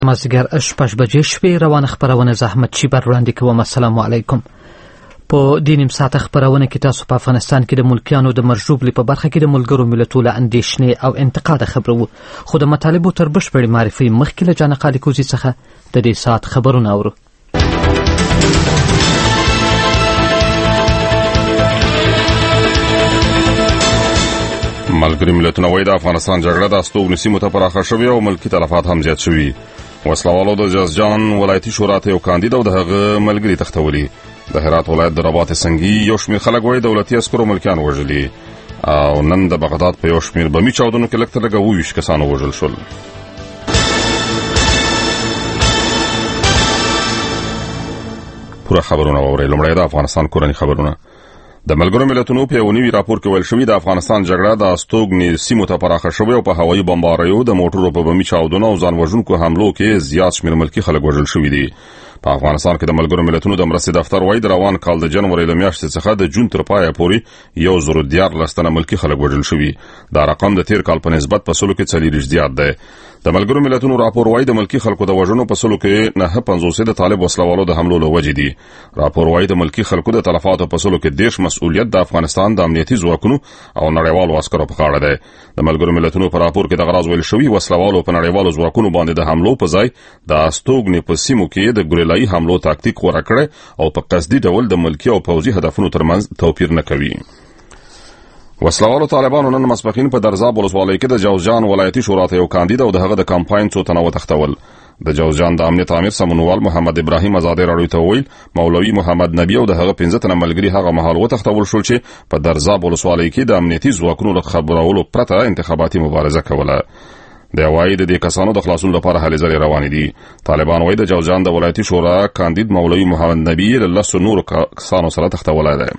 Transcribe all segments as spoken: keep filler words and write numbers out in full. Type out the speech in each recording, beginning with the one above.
مازدیګر شپږ بجې شوې. روانه خپرونه زحمت شیبر وړاندې کوم. السلام علیکم. په دې نیم ساعته خپرونه کې تاسو په افغانستان کې د ملکیانو د مرژوبلې په برخه کې د ملګرو ملتونو له اندېښنې او انتقاده خبرو وو، خو د مطالبو تر بشپړې معرفي مخکې له جان قالي کوزي څخه د دې ساعت خبرونه اورو. ملګري ملتونه وایي د افغانستان جګړه د استوګنې سیمو ته پراخه شوې او ملکي تلفات هم زیات شوي. وسلوالو د جوزجان ولایتي شورا ته یو کاندید او د هغه ملګري تښتولي. د هرات ولایت د رباط سنگي یو شمېر خلک وایي دولتي عسکرو ملکیان وژلي، او نن د بغداد په یو شمېر بمي چاودنو کې لږ تر لږه اووه ویشت کسان ووژل شول. پوره خبرونه واورئ. لومړی د افغانستان کورني خبرونه. د ملګرو ملتونو په یو نوي راپور کې ویل شوي د افغانستان جګړه د استوګنې سیمو ته پراخه شوې او په هوایي بمباریو، د موټرو په بمي چاودنو او ځان وژونکو حملو کې زیات شمېر ملکي خلک وژل شوي دي. په افغانستان کې د ملګرو ملتونو د مرستې دفتر وایي د روان کال د جنوري له میاشتې څخه د جون تر پایه پورې یو زر دیارلس تنه ملکي خلک وژل شوي. دا رقم د تیر کال په نسبت په سلو کې څلوېښت زیات دی. د ملګرو ملتونو راپور وایي د ملکي خلکو د وژنو په سلو کې نهه پنځوس د طالب وسلوالو د حملو له وجې دي. راپور وایي د ملکي خلکو د تلفاتو په سلو کې دېرش مسؤلیت د افغانستان د امنیتي ځواکونو او نړیوالو عسکرو په غاړه دی. د ملګرو ملتونو په راپور کې دغه راز ویل شوي وسلوالو په نړیوالو ځواکونو باندې د حملو په ځای د استوګنې په سیمو کې د ګوریلایي حملو تاکتیک غوره کړی او په قصدي ډول د ملکي او پوځي هدفونو ترمنځ توپیر نه کوي. وسلوالو طالبانو نن ماسپښین په درزاب ولسوالۍ کې د جوزجان ولایتي شورا ته یو کاندید او د هغه د کمپاین څو تنه وتښتول. د جوزجان د امنیت امیر سمونوال محمد ابراهیم ازادي راډیو ته وویل مولوي محمد نبی او د هغه پنځه تنه ملګري هغه مهال وتښتول شول چې په درزاب ولسوالۍ کې د امنیتي ځواکونو له خبرولو پرته انتخاباتي مبارزه کوله. د وایي د دې کسانو د خلاصون لپاره هلې ځلې روانې دي. طالبان وایي د جوزجان د ولایتي شورا کاندید مولوي محمد نبی له لسو نورو کسانو سره تښتولی دی.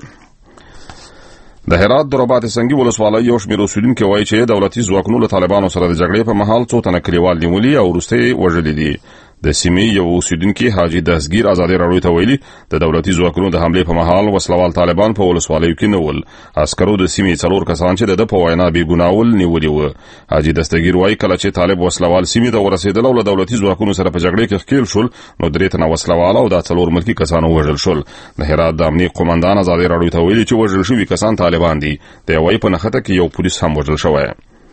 د هرات د رباط سنگي ولسوالۍ یو شمېر اوسېدونکي وایي چې دولتي ځواکونو له طالبانو سره د جګړې په مهال څو تنه کلیوال نیولي او وروسته یې وژلي دي. د سیمې یو اوسېدونکي حاجي دستګیر ازادي راډیو ته ویلي د دولتي ځواکونو د حملې په مهال وسلوال طالبان په ولسوالیو کې نه ول. عسکرو د سیمې څلور کسان چې د ده په وینا بېګناه ول نیولي وو. حاجي دستګیر وایي کله چې طالب وسلوال سیمې ته ورسېدل او له دولتي ځواکونو سره په جګړې کې ښکېل شول نو درې تنه وسلوال او دا څلور ملکي کسان ووژل شول. د هرات د امنیت قومندان ازادي راډیو ته ویلي چې وژل شوي کسان طالبان دي. د وایي په نښته کې یو پولیس هم وژل شوی.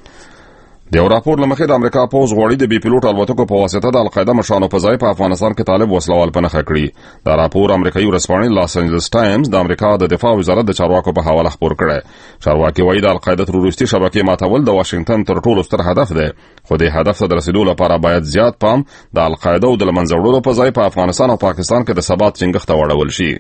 د یو راپور له مخې د امریکا پوځ غواړي د بې پیلوټ الوتکو په واسطه د القاعده مشرانو په ځای په افغانستان کې طالب وسلوال په نښه کړي. دا راپور امریکایي ورځپاڼې لاس انجلس ټایمز د امریکا د دفاع وزارت د چارواکو په حواله خپور کړی. چارواکي وایي د القاعده تروریستي شبکې ماتول د واشنگټن تر ټولو ستر هدف دی، خو د هدف ته د رسیدو لپاره باید زیات پام د القاعده او د له منځه وړلو په ځای په افغانستان او پاکستان کې د ثبات ټینګښت ته واړول شي.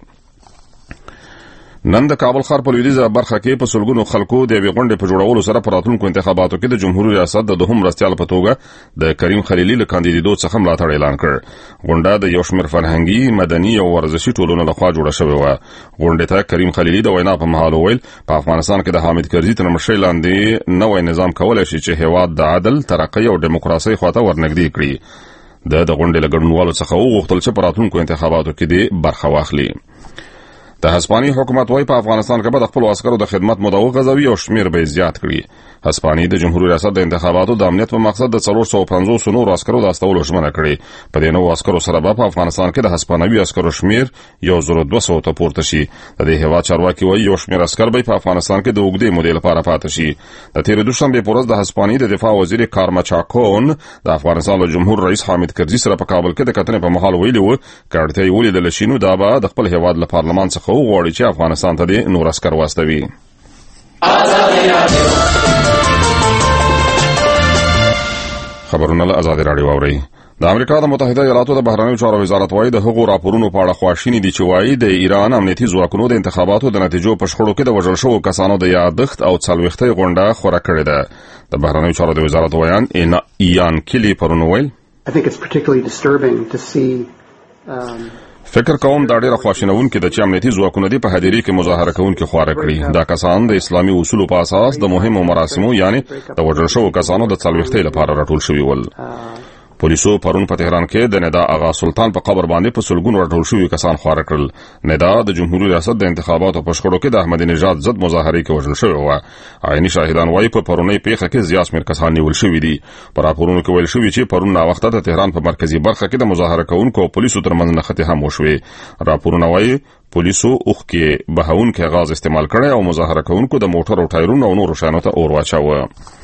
نن د کابل ښار په لویدیځه برخه کې په سلګونو خلکو د یوې غونډې په جوړولو سره په راتلونکو انتخاباتو کې د جمهوریت ریاست د دوهم مرستیال په توګه د کریم خلیلي له کاندیدېدو څخه ملاتړ اعلان کړ. غونډه د یو شمېر فرهنګي، مدني او ورزشي ټولنو لخوا جوړه شوې وه. غونډې ته کریم خلیلي د وینا په مهال وویل په افغانستان کې د حامد کرزي تر مشرۍ لاندې نوی نظام کولی شي چې هېواد د عدل، ترقۍ او ډیموکراسۍ خواته ورنږدې کړي. د د غونډې له ګډونوالو څخه وغوښتل چې په راتلونکو انتخاباتو کې دې برخه واخلي. د هسپانیې حکومت وایي په افغانستان کې به د خپلو عسکرو د خدمت موده وغځوي او شمېر به یې زیات کړي. هسپانیې د جمهوریت ریاست د انتخاباتو د امنیت په مقصد د څلور سوه پنځوس نورو عسکرو د استولو ژمنه کړې. په دې نوو عسکرو سره به په افغانستان کې د هسپانوي عسکرو شمېر یو زر دوه سوه ته پورته شي. د دې هېواد چارواکي وایي یو شمېر عسکر به په افغانستان کې د اوږدې مودې لپاره پاتې شي. د تېرې دوشنبې په ورځ د هسپانیې د دفاع وزیر کارما چاکون د افغانستان له جمهور رئیس حامد کرزي سره په کابل کې د کتنې په مهال ویلي وو که اړتیا یې ولیدله شي نو دا به د خپل هېواد له پارلمان څخه وغواړي چې افغانستان ته دې نور عسکر واستوي. خبرونه له ازادي راډیو اورئ. د امریکا د متحده ایالاتو د بهرنیو چارو وزارت وایي د هغو راپورونو په اړه خواشیني دي چې وایي د ایران امنیتي ځواکونو د انتخاباتو د نتیجو په شخړو کې د وژل شوو کسانو د یادښت او څلوېښتۍ غونډه خوره کړې ده. د بهرنیو چارو د وزارت ویان ایان کیلی پرون وویل فکر کوم دا ډیره خواشینونکې ده چې امنیتي ځواکونه دې په هدیرې کې مظاهره کوونکي خواره کړي. دا کسان د اسلامي اصولو په اساس د مهمو مراسمو یعنی د وژل شوو کسانو د څلوېښتۍ لپاره راټول شوي ول. پولیسو پرون په تهران کې د ندا آغا سلطان په قبر باندې په سلګونو راټول شوي کسان خوار کړل. ندا د جمهوریت ریاست د انتخاباتو په شخړو کې د احمدي نژاد ضد مظاهرې کې وژل شوی و. عیني شاهدان وايي په پرونی پیښه کې زیات شمېر کسان نیول شوي دي. په راپورونو کې ویل شوي چې پرون ناوخته د تهران په مرکزي برخه کې د مظاهره کوونکو او پولیسو ترمنځ نښتې هم وشوې. راپورونه وايي پولیسو اوخ کې بهونکي غاز استعمال کړي او مظاهره کوونکو د موټر او ټایرونو او نورو شیانو ته اور واچاوه.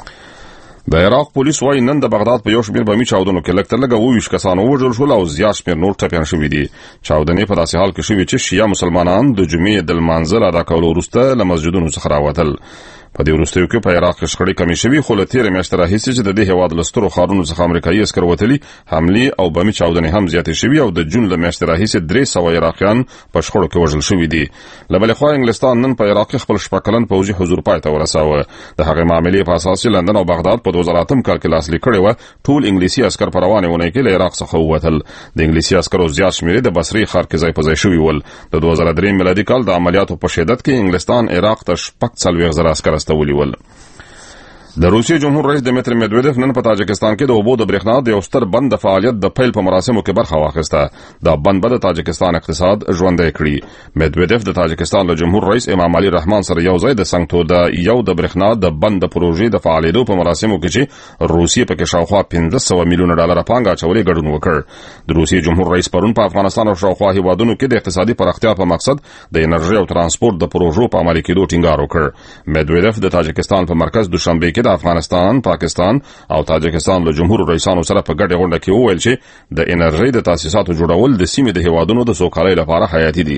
د عراق پولیس وايي نن د بغداد په یو شمېر بمي چاودنو کې لږ تر لږه اووه ویشت کسان ووژل شول او زیات شمېر نور ټپیان شوي دي. چاودنې په داسې حال کې شوې چې شیعه مسلمانان د جمعې د لمانځه ادا کولو وروسته له مسجدونو څخه راوتل. په دې وروستیو کې په عراق کې شخړې کمې شوې، خو له تېرې میاشتې راهیسې چې د دې هېواد له سترو ښارونو څخه امریکایي عسکر وتلي، حملې او بمي چاودنې هم زیاتې شوي او د جون له میاشتې راهیسې درې سوه عراقیان په شخړو کې وژل شوي دي. له بلې خوا انګلستان نن په عراق کې خپل شپږ کلن پوځي حضور پای ته ورساوه. د هغې معاملې په اساس چې لندن او بغداد په دوه زره اتم کال کې لاسلیک کړې وه، ټول انګلیسي عسکر په روانې اونۍ کې له عراق څخه ووتل. د انګلیسي عسکرو زیات شمېر د بصرې ښار کې ځای په ځای شوي ول. د دوه زره درې میلادي کال د عملیاتو په شدت کې انګلستان عراق ته شپږ څلوېښت زره عسکر استولي ول. د روسیې جمهور رئیس دمیتر میدویدف نن په تاجکستان کې د اوبو د برېښنا د یو ستر بند د فعالیت د پیل په مراسمو کې برخه واخیسته. دا بند به د تاجکستان اقتصاد ژوندی کړي. میدویدف د تاجکستان له جمهور رئیس امام علي رحمان سره یو ځای د سنګتو د یو د برېښنا د بند د پروژې د فعالېدو په مراسمو کې چې روسیې پکې شاوخوا پنځه سوه میلیونه ډالر پانګه اچولې ګډون وکړ. د روسیې جمهور رئیس پرون په افغانستان او شاوخوا هیوادونو کې د اقتصادي پراختیا په مقصد د انرژي او ترانسپورت د پروژو په عملي کېدو ټینګار وکړ. میدویدف د تاجکستان په مرکز دوشنبه کې د افغانستان، پاکستان او تاجکستان له جمهور رئیسانو سره په ګډه غونډه کې وویل چې د انرژي د تاسیساتو جوړول د سیمې د هیوادونو د سوکالۍ لپاره حیاتي دي.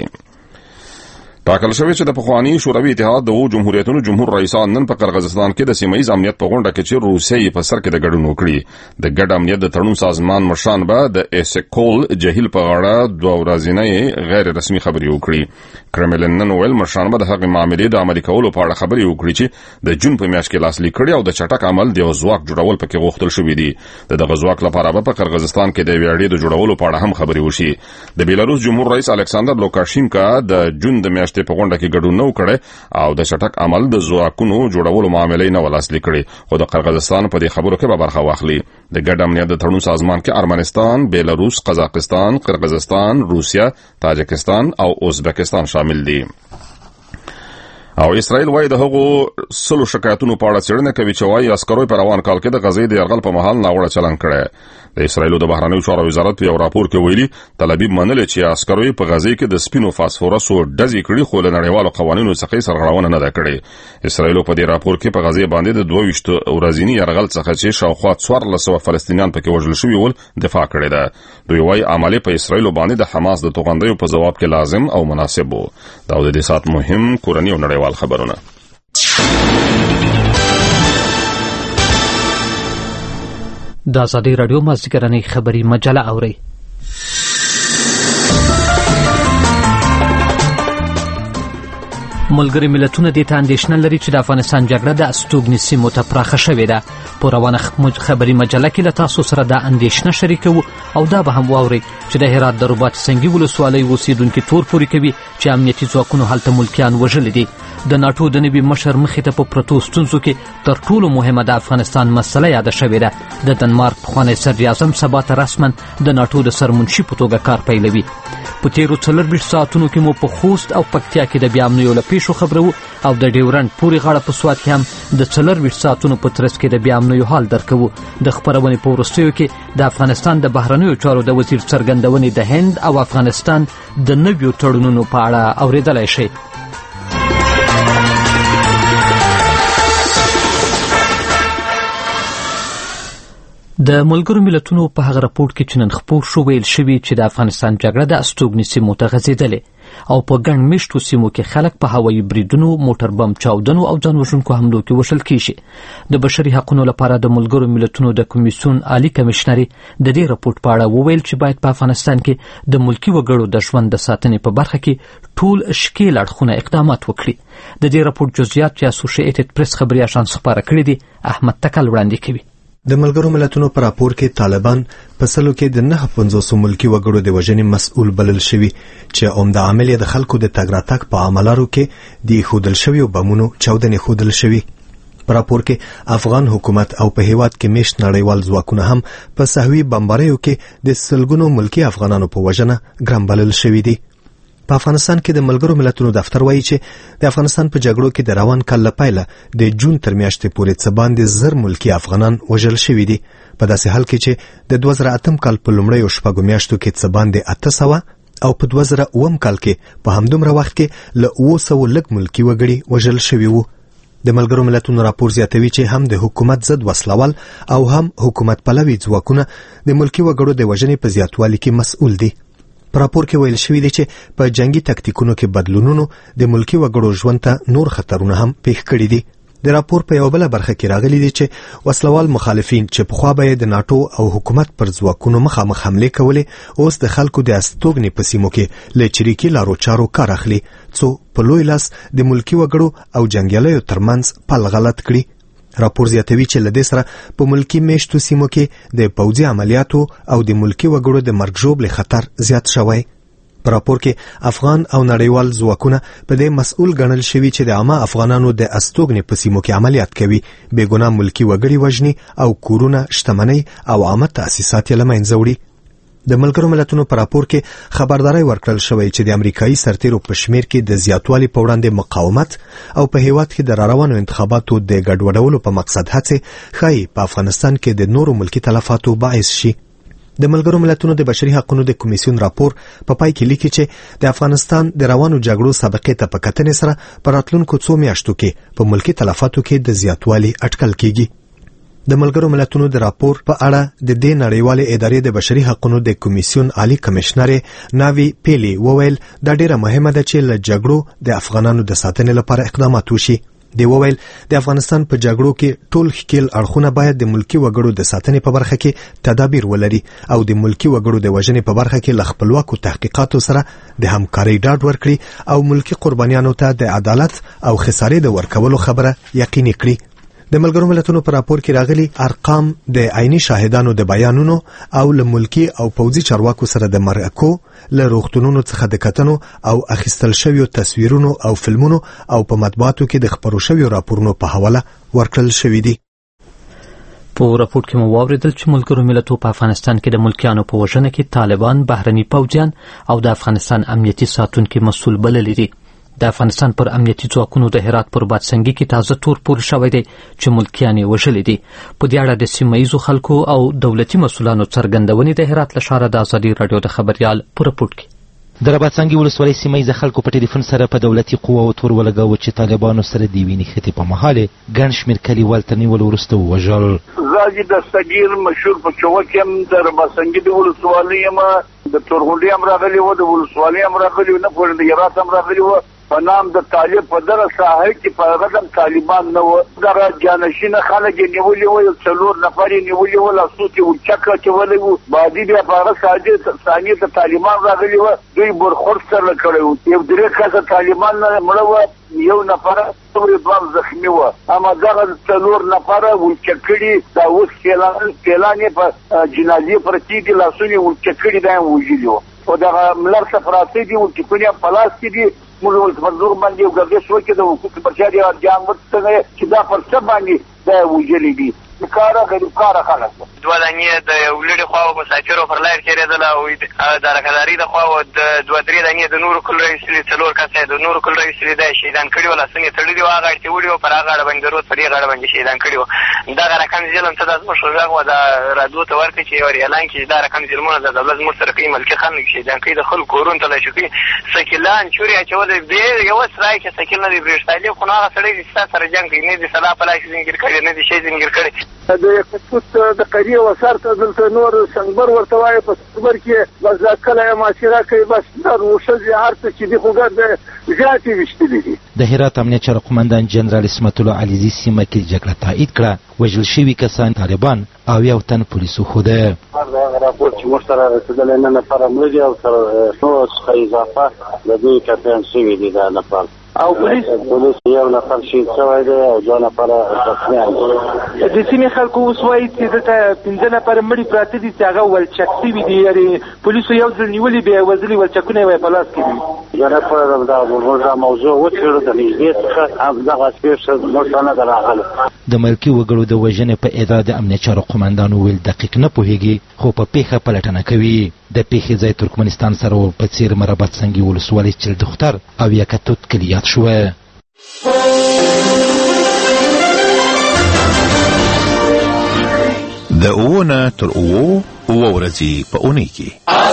ټاکل شوی چې د پخوانی شوروي اتحاد د وو جمهوریتونو جمهور رئیسان نن په قرغیزستان کې د سیمه‌ییز امنیت په غونډه کې چې روسیې په سر کې د ګډون وکړي. د ګډ امنیت د تړون سازمان مشران به د ایسکول جهیل په اړه دوه ورځنۍ غیر رسمي خبرې وکړي. کرملین نن ویل مشران به د هغې معاملې د عملي کولو په اړه خبرې وکړي چې د جون په میاشت کې لاسلیک کړي او د چټک عمل د یو ځواک جوړول پکې غوښتل شوي دي. د دغه ځواک لپاره به په قرغیزستان کې د یوې اډې د جوړولو په اړه هم خبرې وشي. د بیلاروس جمهور رئیس الکساندر لوکاشینکا د جون د میاشتې په غونډه کې ګډون نه وکړي او د چټک عمل د ځواکونو جوړولو معاملې نه ولاسلیک کړي، خو د قرغیزستان په دې خبرو کې به برخه واخلي. د ګډ امنیت د تړون سازمان کې ارمنستان، بیلاروس، قزاقستان، قرغیزستان، روسیا، تاجکستان او ازبکستان شامل دي. او اسرائیل وايي د هغو سلو شکایتونو په اړه څېړنه کوي چې وايي عسکرو په روان کال کې د غزې د یرغل په مهال ناوړه چلند کړی. د اسرائیلو د بهرنیو چارو وزارت په یو راپور کې ویلي تل ابیب منلې چې عسکرو په غزې کې د سپینو فاسفورسو ډزې کړي، خو له نړیوالو قوانینو څخه سرغړونه نه ده کړې. اسرائیلو په دې راپور کې په غزې باندې د دوه ویشت ورځني یرغل څخه چې شاوخوا څوارلس سوه فلسطینیان پکې وژل شوي ول دفاع کړې ده. دوی وايي عملي په اسرائیلو باندې د حماس د توغندیو په ځواب کې لازم او مناسب و. دا د دې سات مهم کورنی او نړیوال خبرونه. د ازادي راډیو مازدیګرنۍ خبري مجله اورئ. ملګري ملتونه دې ته اندېښنه لري چې د افغانستان جګړه د استوګنې سیمو ته پراخه شوې ده. په روانه خبري مجله کې له تاسو سره دا اندېښنه شریکوو او دا به هم واورئ چې د هرات د رباط سنګي ولسوالۍ اوسېدونکي تور پورې کوي چې امنیتي ځواکونو هلته ملکیان وژلي دي. د ناټو د نوي مشر مخې ته په پرتو ستونزو کې تر ټولو مهمه د افغانستان مسله یاده شوې ده. د دنمارک پخوانی صدراعظم سبا ته رسما د ناټو د سرمنشي په توګه کار پیلوي. په تیرو څلورویشت ساعتونو کې مو په خوست او پکتیا کې د بیا امنیو له پیښو خبرو او د ډیورنډ پورې غاړه په سوات کې هم د څلورویشت ساعتونو په ترڅ کې د بیا امنیو حال درکوو. د خپرونې په وروستیو کې د افغانستان د بهرنیو چارو د وزیر څرګندونې د هند او افغانستان د نویو تړونونو په اړه اورېدلی شئ. د ملګرو ملتونو په هغه راپورټ کې چې نن خپور شو ویل شوي چې د افغانستان جګړه د استوګنې سیمو ته غځېدلې او په ګڼ میشتو سیمو کې خلک په هوایي بریدونو، موټر بم چاودنو او ځان وژونکو حملو کې وژل کیږي. د بشري حقونو لپاره د ملګرو ملتونو د کمیسیون عالی کمشنري د دې راپورټ په اړه وویل چې باید په افغانستان کې د ملکي وګړو د ژوند د ساتنې په برخه کې ټول شکیل اړخونه اقدامات وکړي. د دې راپورټ جزئیات چې اسوسییټډ پریس خبري اژانس خپاره کړي دي، احمد تکل وړاندې کوي. د ملګرو ملتونو په راپور کې طالبان په سلو کې د نه پنځوس ملکي وګړو د وژنې مسؤل بلل شوي چې عمده عامل د خلکو د تګ راتګ په عملارو کې د ښودل شویو بمونو چاودنې ښودل شوي. په راپور کې افغان حکومت او په هیواد کې میشت نړیوال ځواکونه هم په سهوي بمباریو کې د سلګونو ملکی افغانانو په وژنه ګرم بلل شوي دي. په افغانستان کې د ملګرو ملتونو دفتر وایي چې د افغانستان په جګړو کې د روان کال لپاره د جون تر میاشتې پورې څه باندې زر ملکی افغانان وژل شوي دي، په داسې حال کې چې د دوه زره اتم کال په لومړیو شپږو میاشتو کې څه باندې اته سوه او په دوه زره اووم کال کې په همدومره وخت کې له اوه سوو لږ ملکی وګړي وژل شوي وو. د ملګرو ملتونو راپور زیاتوي چې هم د حکومت ضد وسلوال او هم حکومت پلوي ځواکونه د ملکی وګړو د وژنې په زیاتوالي کې مسؤل دي. په راپور کې ویل شوي دي چې په جنگي تکتیکونو کې بدلونونو د ملکی وګړو ژوند ته نور خطرونه هم پیښ کړي دي. د راپور په یو بل برخه کې راغلي دي چې وسلوال مخالفین چې پخوا به د ناتو او حکومت پر ځواکونو مخامخ حمله کولې، اوس د خلکو د استوګنې په سیمو کې له چریکي لارو چارو کار اخلي څو په لوی لاس د ملکی وګړو او جنگیالیو ترمنځ پل غلط کړي. راپور زیاتوي چې له دې سره په ملکی میشتو سیمو کې د پوځي عملیاتو او د ملکی وګړو د مرګ ژوبلې خطر زیات شوی. په راپور کې افغان او نړیوال ځواکونه په دې مسؤل ګڼل شوي چې د عامه افغانانو د استوګنې په سیمو کې عملیات کوي، بېګناه ملکی وګړي وژني او کورونه، شتمنۍ او عامه تاسیسات یې له منځه وړي. د ملګرو ملتونو په راپور کې خبرداري ورکړل شوې چې د امریکایي سرتیرو په شمیر کې د زیاتوالي په وړاندې مقاومت او په هیواد کې د راروانو انتخاباتو د ګډوډولو په مقصد هڅې ښایي په افغانستان کې د نورو ملکی تلفاتو باعث شي. د ملګرو ملتونو د بشري حقوقو د کمیسیون راپور په پا پای کې لیکي چې د افغانستان د روانو جګړو سابقې ته په کتنې سره په راتلونکو څو میاشتو کې په ملکی تلفاتو کې د زیاتوالي اټکل کیږي. د ملګرو ملتونو د راپور په اړه د دې نړیوالې ادارې د بشري حقوقو د کمیسیون عالی کمشنر ناوی پیلی وویل دا ډیره مهمه ده چې له جګړو د افغانانو د ساتنې لپاره اقدامات وشي. دی وویل د افغانستان په جګړو کې ټول ښکیل اړخونه باید د ملکی وګړو د ساتنې په برخه کې تدابیر ولري او د ملکی وګړو د وژنې په برخه کې له خپلواکو تحقیقاتو سره د همکارۍ ډاډ ورکړي او ملکی قربانیانو ته د عدالت او خسارې د ورکولو خبره یقیني کړي. د ملګرو ملتونو په راپور کې راغلي ارقام د عیني شاهدانو د بیانونو او له ملکی او پوځي چارواکو سره د مرکو، له روغتونونو څخه د کتنو او اخیستل شویو تصویرونو او فلمونو او په مطبوعاتو کې د خپرو شویو راپورونو په حواله ورکړل شوي دي. په راپور کې مو واوریدل چې ملګرو ملتونو په افغانستان کې د ملکیانو په وژنه کې طالبان، بهرني پوځیان او د افغانستان امنیتي ساتونکي مسؤل بللي دي. د افغانستان پر امنیتي ځواکونو د هرات پر بادسنګي کې تازه تور پورې شوی دی چې ملکیان یې وژلي دي. په دې اړه د سیمه ییزو خلکو او دولتي مسؤلانو څرګندونې د هرات له ښاره د ازادي راډیو د خبریال په راپور کې. د رباطسنګي ولسوالۍ سیمه ییزه خلکو په ټلیفون سره په دولتي قواو تور ولګاوه چې طالبانو سره د یوې نښتې په مهال ګڼ شمېر کلیوال تر نیولو وروسته ووژل. زه حاجي دستګیر مشهور په چوک یم، د رباطسنګي د ولسوالۍ یم، د تورغونډۍ هم راغلي وو، د ولسوالۍ هم راغلي وو، نه پوهېږم د هرات هم راغلي وو. په نام د طالب په دغه ساحه کې په هغه دم طالبان نه وو، دغه جانشینه خلک یې نیولي وو، څلور نفر یې نیولي وو، لاسو کې اوچک اچولی وو. بعدي بیا په هغه ثانیې ته طالبان راغلي وو، دوی برخورد سره کړی وو. یو درې کسه طالبان نه مړه وه، یو نفر دوه زخمي وه، اما دغه څلور نفره اوچک کړي. دا اوس فیلان یې په جنازې پرتې دي، لاسونه یې اوچک کړي، دا یې وژلي وو. او دغه ملر څه پراته دي، اوچکونه یې په لاس کې دي. موږ ولته په زور باندې یو ګردش وکړو د حقوقو پر چا دې جام ورڅنګه چې دا پر څه باندې دا وژلي دي. کاره غریب کاره خلک دوه دانې د یو لرې خوا مسافرو پر لار تېرېدله او د رکداري د خوا د دوه درې دانې د نورو کلو ایستلي، څلور کسه د نورو کلو ایستلي، دا یې شهیدان کړي وو. لاسونه یې تړلي وو، هغه اړتې وړي وو، پر هغه اړه باندې د روز پر دې غاړه باندې شهیدان کړي وو. دغه رقم ظلم ته دا زموږ غږ وه دا رادیو ته ورکړي چې یو اعلان کړي چې دا رقم ظلمونه د دولت زموږ سره کوي، ملکي خلک شهیدان کوي، د خلکو کورونو تلاشي کوي، سکیلان چورې اچولې. دې یو سړی چې سکیل نه دی برېښتالي، خو هغه سړی چې ستا سره جنګ کوي، نه دې سلا په لاس زنګیر کړی، نه دې شی زنګیر کړی. د پوت د قریه وسار ته دلته نور سنګبر ورته وایي، په سنګبر کې بس دا کله یې معاشره کوي، بس نر وښځې هر څه چې دي خو ګرد زیاتې ویشتلي دي. د هرات امنیت چارو قمندان جنرال اسمت الله علیزي سیمه کې جګړه تایید کړه، وژل شوي کسان طالبان او یو تن پولیسو خوده. هغه راپور چې موږ سره رسېدلی نه نفره مړه دي او تر څو څخه اضافه د دوی کسان شوي دي. دا نفر او پولیس پولیس یو نفر شهید شوی دی او دوه نفره زخمیان دي. د سیمې خلکو اوس وایي چې دلته پنځه نفره مړي پراته دي چې هغه ولچک شوي دي، یعنې پولیسو یو ځل نیولي بیا یې وژلي، ولچکونه یې په لاس کې دي. زه نه پوهېږم دا موږ دا موضوع وڅېړو د نږدې څخه همدغه پېښه موږ ته نه ده راغلې. د ملکي وګړو د وژنې په ادعا د امنیت چارو قومندان وویل دقیق نه پوهیږي، خو په پیښه پلټنه کوي. د پیښې ځای ترکمنستان سره په څیر مربت سنگي ولسوالۍ چل دختر او یکتوت کلیات شوه. د اوونه تر اوو اوه ورځې په اونۍ کې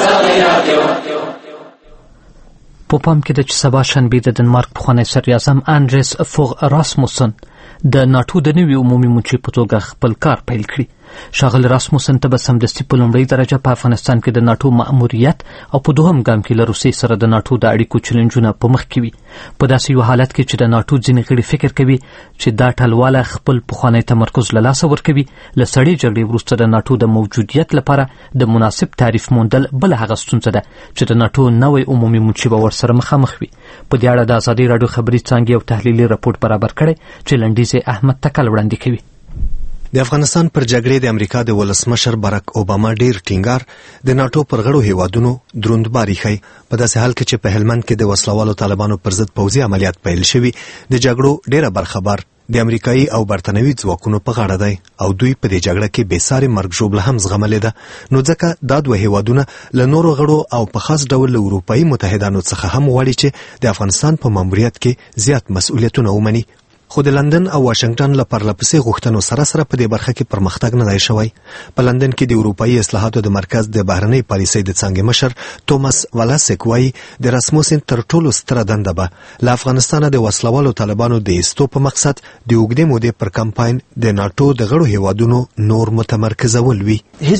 په پام کې د چې سبا شنبې د ډنمارک پخوانی صدراعظم اندریس فوغ راسموسن د ناټو د نوي عمومي منشي په توګه خپل کار پیل کړي. ښاغلی راسموسن ته به سمدستي په لومړۍ درجه په افغانستان کې د ناټو مأموریت او په دوهم ګام کې له روسیې سره د ناټو د اړیکو چیلنجونه په مخ کې وي. په داسې یو حالت کې چې د ناټو ځینې غړي فکر کوي چې دا ټلواله خپل پخوانی تمرکز له لاسه ورکوي، له سړې جګړې وروسته د ناټو د موجودیت لپاره د مناسب تعریف موندل بله هغه ستونزه ده چې د ناټو نوی عمومي منشي به ورسره مخامخ وي. په دې اړه د ازادي راډیو خبري څانګې یو تحلیلي راپور برابر کړی چې لنډیز احمد تکل وړاندې کوي. د افغانستان پر جګړې د امریکا د ولسمشر باراک اوباما ډیر ټینګار د ناټو پر غړو هیوادونو دروندباري ښیي. په داسې حال کې چې په هلمند کې د وسلوالو طالبانو پر ضد پوځي عملیات پیل شوي، د جګړو ډیره برخه بار د امریکایي او برتنوي ځواکونو په غاړه دی او دوی په دې جګړه کې بې ساري مرګ ژوبله هم زغملې ده. نو ځکه دا دوه هیوادونه له نورو غړو او په خاص ډول له اروپایي متحدانو څخه هم غواړي چې د افغانستان په ماموریت کې زیات مسؤلیتونه ومني. خو د لندن او واشنگټن له پرلپسې غوښتنو سره سره په دې برخه کې پرمختګ نه دی شوی. په لندن کې د اروپایي اصلاحاتو د مرکز د بهرنۍ پالیسۍ د څانګې مشر توماس ولاسک وایي د راسموسن تر ټولو ستره دنده به له افغانستانه د وسلوالو طالبانو د ایستو په مقصد د اوږدې مودې پر کمپاین د ناټو د غړو هیوادونو نور متمرکزول وي.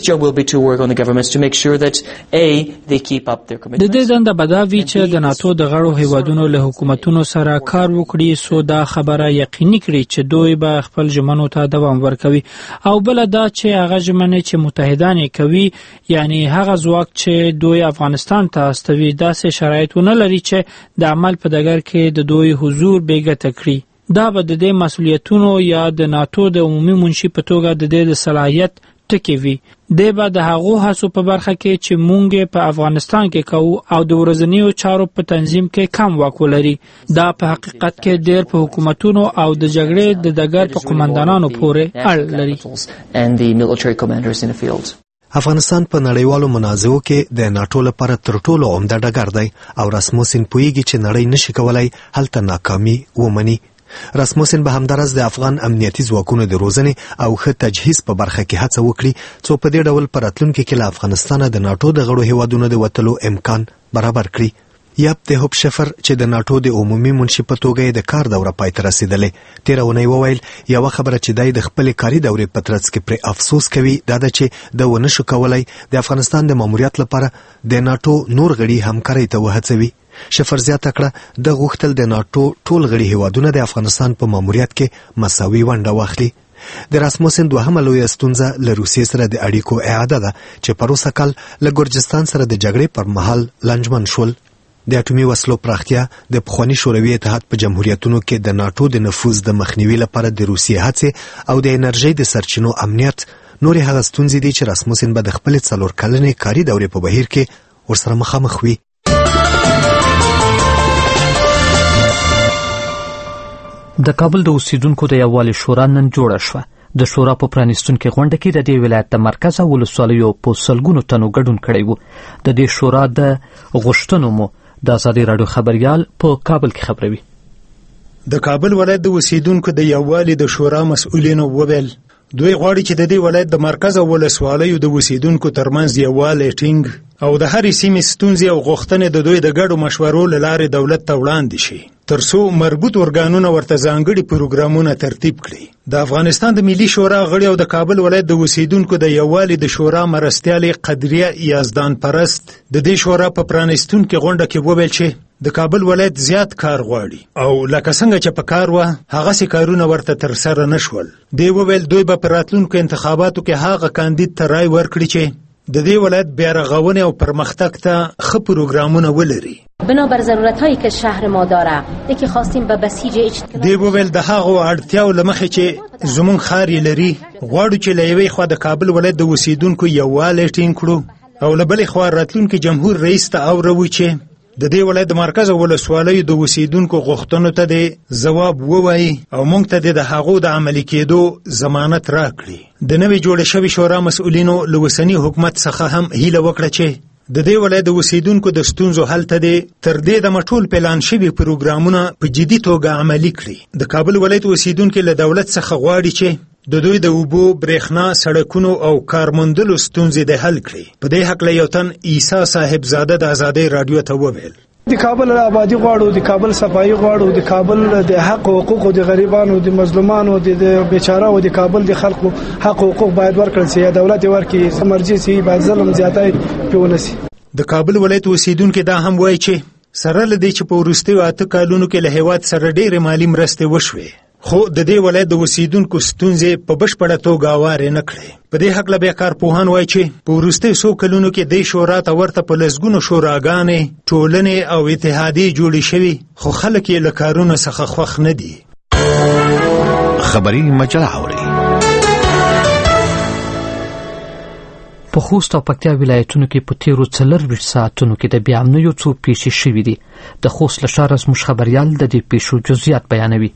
د دې دنده به دا وي چې د ناټو د غړو هیوادونو له حکومتونو سره کار وکړي څو دا خبره یقیني کړي چې دوی به خپل ژمنو ته دوام ورکوي، او بل دا چې هغه ژمنې چې متحدان کوي، یعنی هغه ځواک چې دوی افغانستان ته استوي، داسې شرایط ونه لري چې د عمل په ډګر کې د دوی حضور بېګټه کړي. دا به د دې مسؤلیتونو یا د ناټو د عمومي منشي په توګه د دې د صلاحیت ټکی وي. دی به د هغو هڅو په برخه کې چې مونږ په افغانستان کې کوو او د ورځنیو چارو په تنظیم کې کم واک ولري. دا په حقیقت کې ډېر په حکومتونو او د جګړې د ډګر په قومندانانو پورې اړه لري. افغانستان په نړیوالو منازعو کې د ناټو لپاره تر ټولو عمده ډګر دی او راسموسن پوهیږي چې نړۍ نشي کولای هلته ناکامي ومني. راسموسن به همدارس د افغان امنیتي ځواکونو د روزنې او ښه تجهیز په برخه کې هڅه وکړي څو په دې ډول په راتلونکي کې له افغانستانه د ناټو د غړو هیوادونو د وتلو امکان برابر کړي. یاب د هوب شفر چې د ناټو د عمومي منشي په توګه د کار دوره پای ته رسیدلې تېره اونۍ وویل یوه خبره چې دی د خپلې کاري دورې په ترڅ کې پرې افسوس کوي دا ده چې د ونه شو کولی د افغانستان د ماموریت لپاره د ناټو نور غړي همکارۍ ته وهڅوي. شفر زیاته کړه د غوښتل د ناټو ټول غړي هیوادونه د افغانستان په ماموریت کې مساوي ونډه واخلي. د راسموسن دوهمه لویه ستونزه له روسیې سره د اړیکو اعاده ده چې پروسه کال له ګرجستان سره د جګړې پر مهال لنجمن شول. د اټومي وسلو پراختیا د پخواني شوروي اتحاد په جمهوریتونو کې د ناټو د نفوذ د مخنیوي لپاره د روسیې هڅې او د انرژۍ د سرچینو امنیت نورې هغه ستونزې دي چې راسموسن به د خپلې څلور کلنې کاري دورې په بهیر کې ورسره مخامخ وي. د کابل د اوسیدونکو د یووالي شورا نن جوړه شوه. د شورا په پرانیستونکې غونډه کې د دې ولایت د مرکز او ولسوالیو په سلګونو تنو ګډون کړی و. د دې شورا د غوښتنو مو د ازادي راډیو خبريال په کابل کې خبروي. د کابل ولایت د اوسیدونکو د یووالي د شورا مسؤلینو وویل دوی غواړي چې د دې ولایت د مرکز او ولسوالیو د اوسیدونکو ترمنځ یووالی ټینګ او د هرې سیمې ستونزې او غوښتنې د دوی د ګډو مشورو له لارې دولت ته وړاندې شي ترڅو مربوط ارګانونه ورته ځانګړي پروګرامونه ترتیب کړي. د افغانستان د ملي شورا غړي او د کابل ولایت د اوسیدونکو د یووالي د شورا مرستیالې قدریه یزدان پرست د دې شورا په پرانیستونکې غونډه کې وویل چې د کابل ولایت زیات کار غواړي او لکه څنګه چې په کار وه هغسې کارونه ورته ترسره نه شول. دی وویل دوی به په راتلونکو انتخاباتو کې هغه کاندید ته رای ورکړي چې د دې ولایت بیارغونې او پرمختګ ته ښه پروګرامونه ولري. بنابر ضرورت‌هایی که شهر ما داره یکی خواستیم به بسیج اجتماعي دی وویل د هغو اړتیاو له مخې چې زموږ ښار یې لري غواړو چې له یوې خوا د کابل ولایت د اوسیدونکو یووالی ټینګ کړو او له بلې خوا راتلونکي جمهور رئیس ته اوروو چې د دې ولایت د مرکز او ولسوالیو د اوسیدونکو غوښتنو ته د ځواب ووایي او موږ ته د هغو د عملي کېدو ضمانت راکړي. د نوې جوړې شوې شورا مسؤلینو له اوسني حکومت څخه هم هیله وکړه چې د دې ولایت د اوسیدونکو د ستونزو حل ته د تر دې د مټول پلان شوي پروګرامونه په جدي توګه عملي کړي. د کابل ولایت اوسیدونکو له دولت څخه غواړي چې د دوی د اوبو، برېښنا، سړکونو او کارموندلو ستونزې د حل کړي. په دې هکله یو تن عیسی صاحبزاده د ازادۍ راډیو ته وویل: د کابل آبادی غواړو، د کابل صفایي غواړو، د کابل د حق او حقوق د غریبانو، د مظلومانو، د بیچاره او د کابل د خلکو حق او حقوق باید ورکړل شي. دولت ورکړي سمرجي سي، باید ظلم زیاتای پیونسي. د کابل ولایت اوسیدونکو دا هم وایي چې سره لدی چې په وروستیو اته کالونو کې له هیواد سره ډېرې مالي مرستې وشوې، خو د دې ولایت د اوسیدونکو ستونزې په بشپړه توګه هوارې نه کړې. په دې هکله بیا کارپوهان وایي چې په وروستیو څو کلونو کې دې شورا ته ورته په لسګونو شوراګانې، ټولنې او اتحادیې جوړې شوي، خو خلک یې له کارونو څخه خوښ نه دي. خبري مجله اوري. په خوست او پکتیا ولایتونو کې په تیرو څلرویشت ساعتونو کې د بې امنیو څو پیښې شوې دي. د خوست له ښاره زموږ خبریال د دې پیښو جزئیات بیانوي.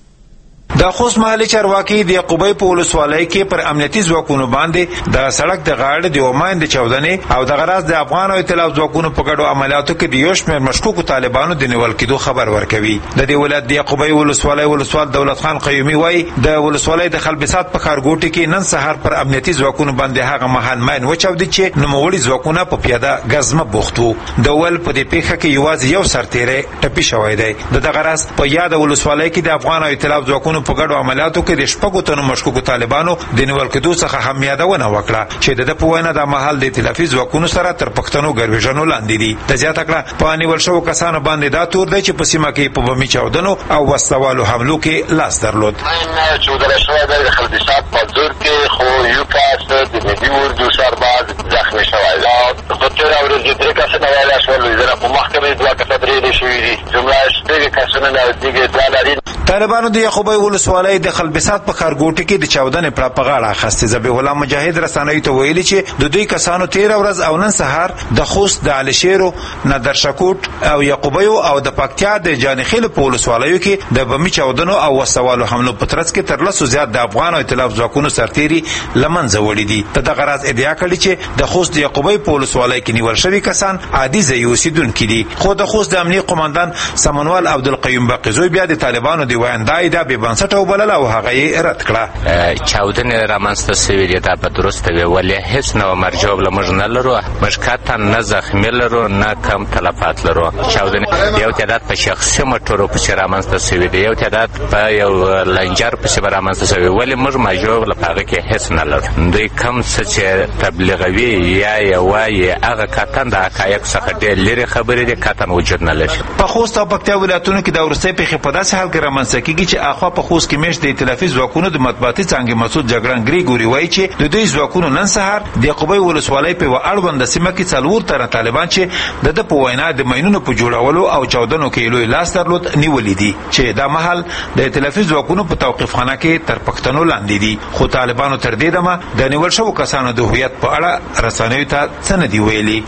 د خوست محلي چارواکي د یعقوبۍ په ولسوالۍ کې پر امنیتي ځواکونو باندې د سړک د غاړې د اوماین د چاودنې او د غراض د افغان او ائتلاف ځواکونو په ګډو عملیاتو کې د یو شمېر مشکوکو طالبانو د نیول کېدو خبر ورکوي. د دې ولایت د یعقوبۍ ولسوالۍ ولسوال دولت خان قیومي وایي د ولسوالۍ د خلبسات په ښارګوټي کې نن سهار پر امنیتي ځواکونو باندې هغه مهال ماین وچاودي چې نوموړي ځواکونه په پیاده ګزمه بوخت وو. د ول په دې پیښه کې یوازې یو سرتیری ټپي شوی دی. د دغه راز په یاد ولسوالۍ کې د افغان او ائتلاف ځواکونو په ګډو عملیاتو کې د شپږو تنو مشکوکو طالبانو د نیول کېدو څخه هم یادونه وکړه چې د ده په وینا دا مهال د ائتلافي ځواکونو سره تر پښتنو ګرویژنو لاندې دي. د زیاته کړه په نیول شوو کسانو باندې دا تور دی چې په سیمه کې په بمي چاودنو او وسلوالو حملو کې لاس درلود. چودره شوی دی د خلبسات په زور کې، خو یو کس د ملي اردو سرباز زخمي شوی دی. په تېره ورځ درې کسه نیولی شول، په محکمې دوه کسه پرېښودل شوي دي. جمله شپږ کسونه نزدیک دوه لري. طالبانو د یعقوبۍ ولسوالۍ د خلبسات په ښارګوټي کې د چاودنې پړه په غاړه اخیستې. ذبیح الله مجاهد رسنیو ته ویلي چې د دوی کسانو تېره ورځ او نن سهار د خوست، د علشیرو، نادرشکوټ او یعقوبیو او د پکتیا د جانخیلو په ولسوالیو کې د بمي چاودنو او وسوالو حملو په ترڅ کې تر لسو زیات د افغان او ائتلاف ځواکونو سرتیري له منځه وړي دي. د دغه راز ادعا کړې چې د خوست د یعقوبۍ په ولسوالۍ کې نیول شوي کسان عادي ځایي اوسېدونکي دي. خو د خوست د امنیې قماندان سمنوال عبدالقیوم باقیزوی بیا د طالبانو د وینا ادعا بې بنسټه وبلله او هغه یې رد کړه. چاودنې رامنځته سوي دي دا به درسته وي، ولې هېڅ نوع مرجع له موږ نه لرو، موږ قطعا نه زخمي لرو نه کم تلفات لرو. چاودنې یو تعداد په شخصي موټرو پسې رامنځته سوي دي، یو تعداد په یو لنجر پسې به رامنځته سوي، ولې موږ مرجع له هغه کې هېڅ نه لرو. دوی کم څه چې تبلیغوي یا یې وایي هغه قطعا د حقایقو څخه ډېر لرې خبرې دي، قطعا وجود نه لري. په خوست او پکتیا ولایتونو کې د وروستۍ پیښې په داسې حال کې رامنځته کېږي چې اخوا په خوست کې میاشت د ائتلافي ځواکونو د مطبوعاتي څانګې مسعود جګړن ګریګوري وایي چې د دوی ځواکونو نن سهار د یعقوبۍ ولسوالۍ په یوه اړونده سیمه کې څلور تنه طالبان چې د ده په وینا د ماینونو په جوړولو او چاودنو کې لوی لاس درلود نیولي دي، چې دا مهال د ائتلافي ځواکونو په توقیفخانه کې تر پښتنو لاندې دي. خو طالبانو تر دې دمه د نیول شوو کسانو د هویت په اړه رسنیو ته څه نه دي ویلي.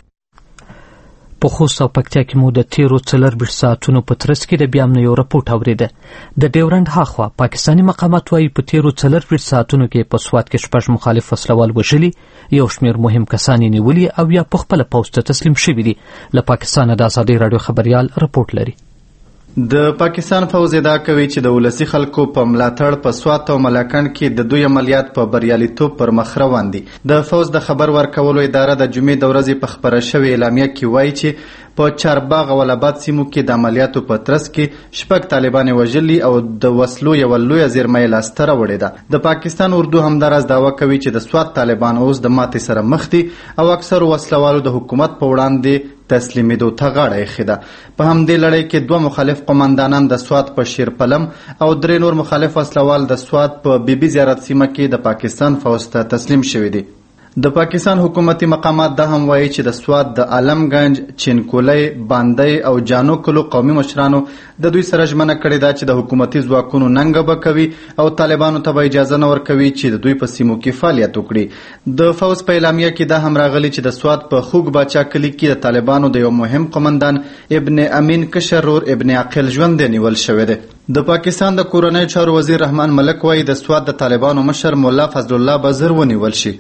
په خوست او پکتیا کې مو د تیرو څلرویشت ساعتونو په ترڅ کې د بې امنیو رپورټ اورېده. د ډیورنډ هاخوا پاکستاني مقامات وایي په تیرو څلرویشت ساعتونو کې په سوات کې شپږ مخالف وسلوال وژلي، یو شمېر مهم کسان یې نیولي او یا په خپله پوځ ته تسلیم شوي دي. له پاکستانه د ازادۍ راډیو خبریال رپورټ لري. د پاکستان فوز ادعا کوي چې د ولسی خلکو په ملاتړ په سوات او ملاکنډ کې د دوی عملیات په بریالیتوب پر مخ روان دي. د فوز د خبر ورکولو اداره د جمعې د ورځې په خبره شوې اعلامیه کې وایي چې په چارباغ او آباد سیمو کې د عملیاتو په ترڅ کې شپږ طالبان وژلي او د وسلو یوه لویه زیرمه یې لاسته راوړې ده. د پاکستان اردو همداراز دعوه کوي چې د سوات طالبان اوس د ماتې سره مخ دي او اکثرو وسلوالو د حکومت په وړاندې تسلیمېدو ته غاړه ایښې ده. په همدې لړۍ کې دوه مخالف قماندانان د سوات په شیرپلم او درې نور مخالف وسلوال د سوات په بیبي زیارت سیمه کې د پاکستان فوز ته تسلیم شوي دي. د پاکستان حکومتي مقامات دا هم وایي چې د سوات د عالمگنج، چینکولۍ، باندی او جانو کلو قومي مشرانو د دوی سره ژمنه کړې ده چې د حکومتي ځواکونو ننګه به کوي او طالبانو ته به اجازه نه ورکوي چې د دوی په سیمو کې فعالیت وکړي. د فوز په اعلامیه کې دا هم راغلی چې د سوات په خوږ باچا کلي کې د طالبانو د یو مهم قومندان ابن امین کشر رور ابن عقیل ژوندی نیول شوی دی. د پاکستان د کورنۍ چارو وزیر رحمان ملک وایي د سوات د طالبانو مشر مولا فضل الله به ژر ونیول شي.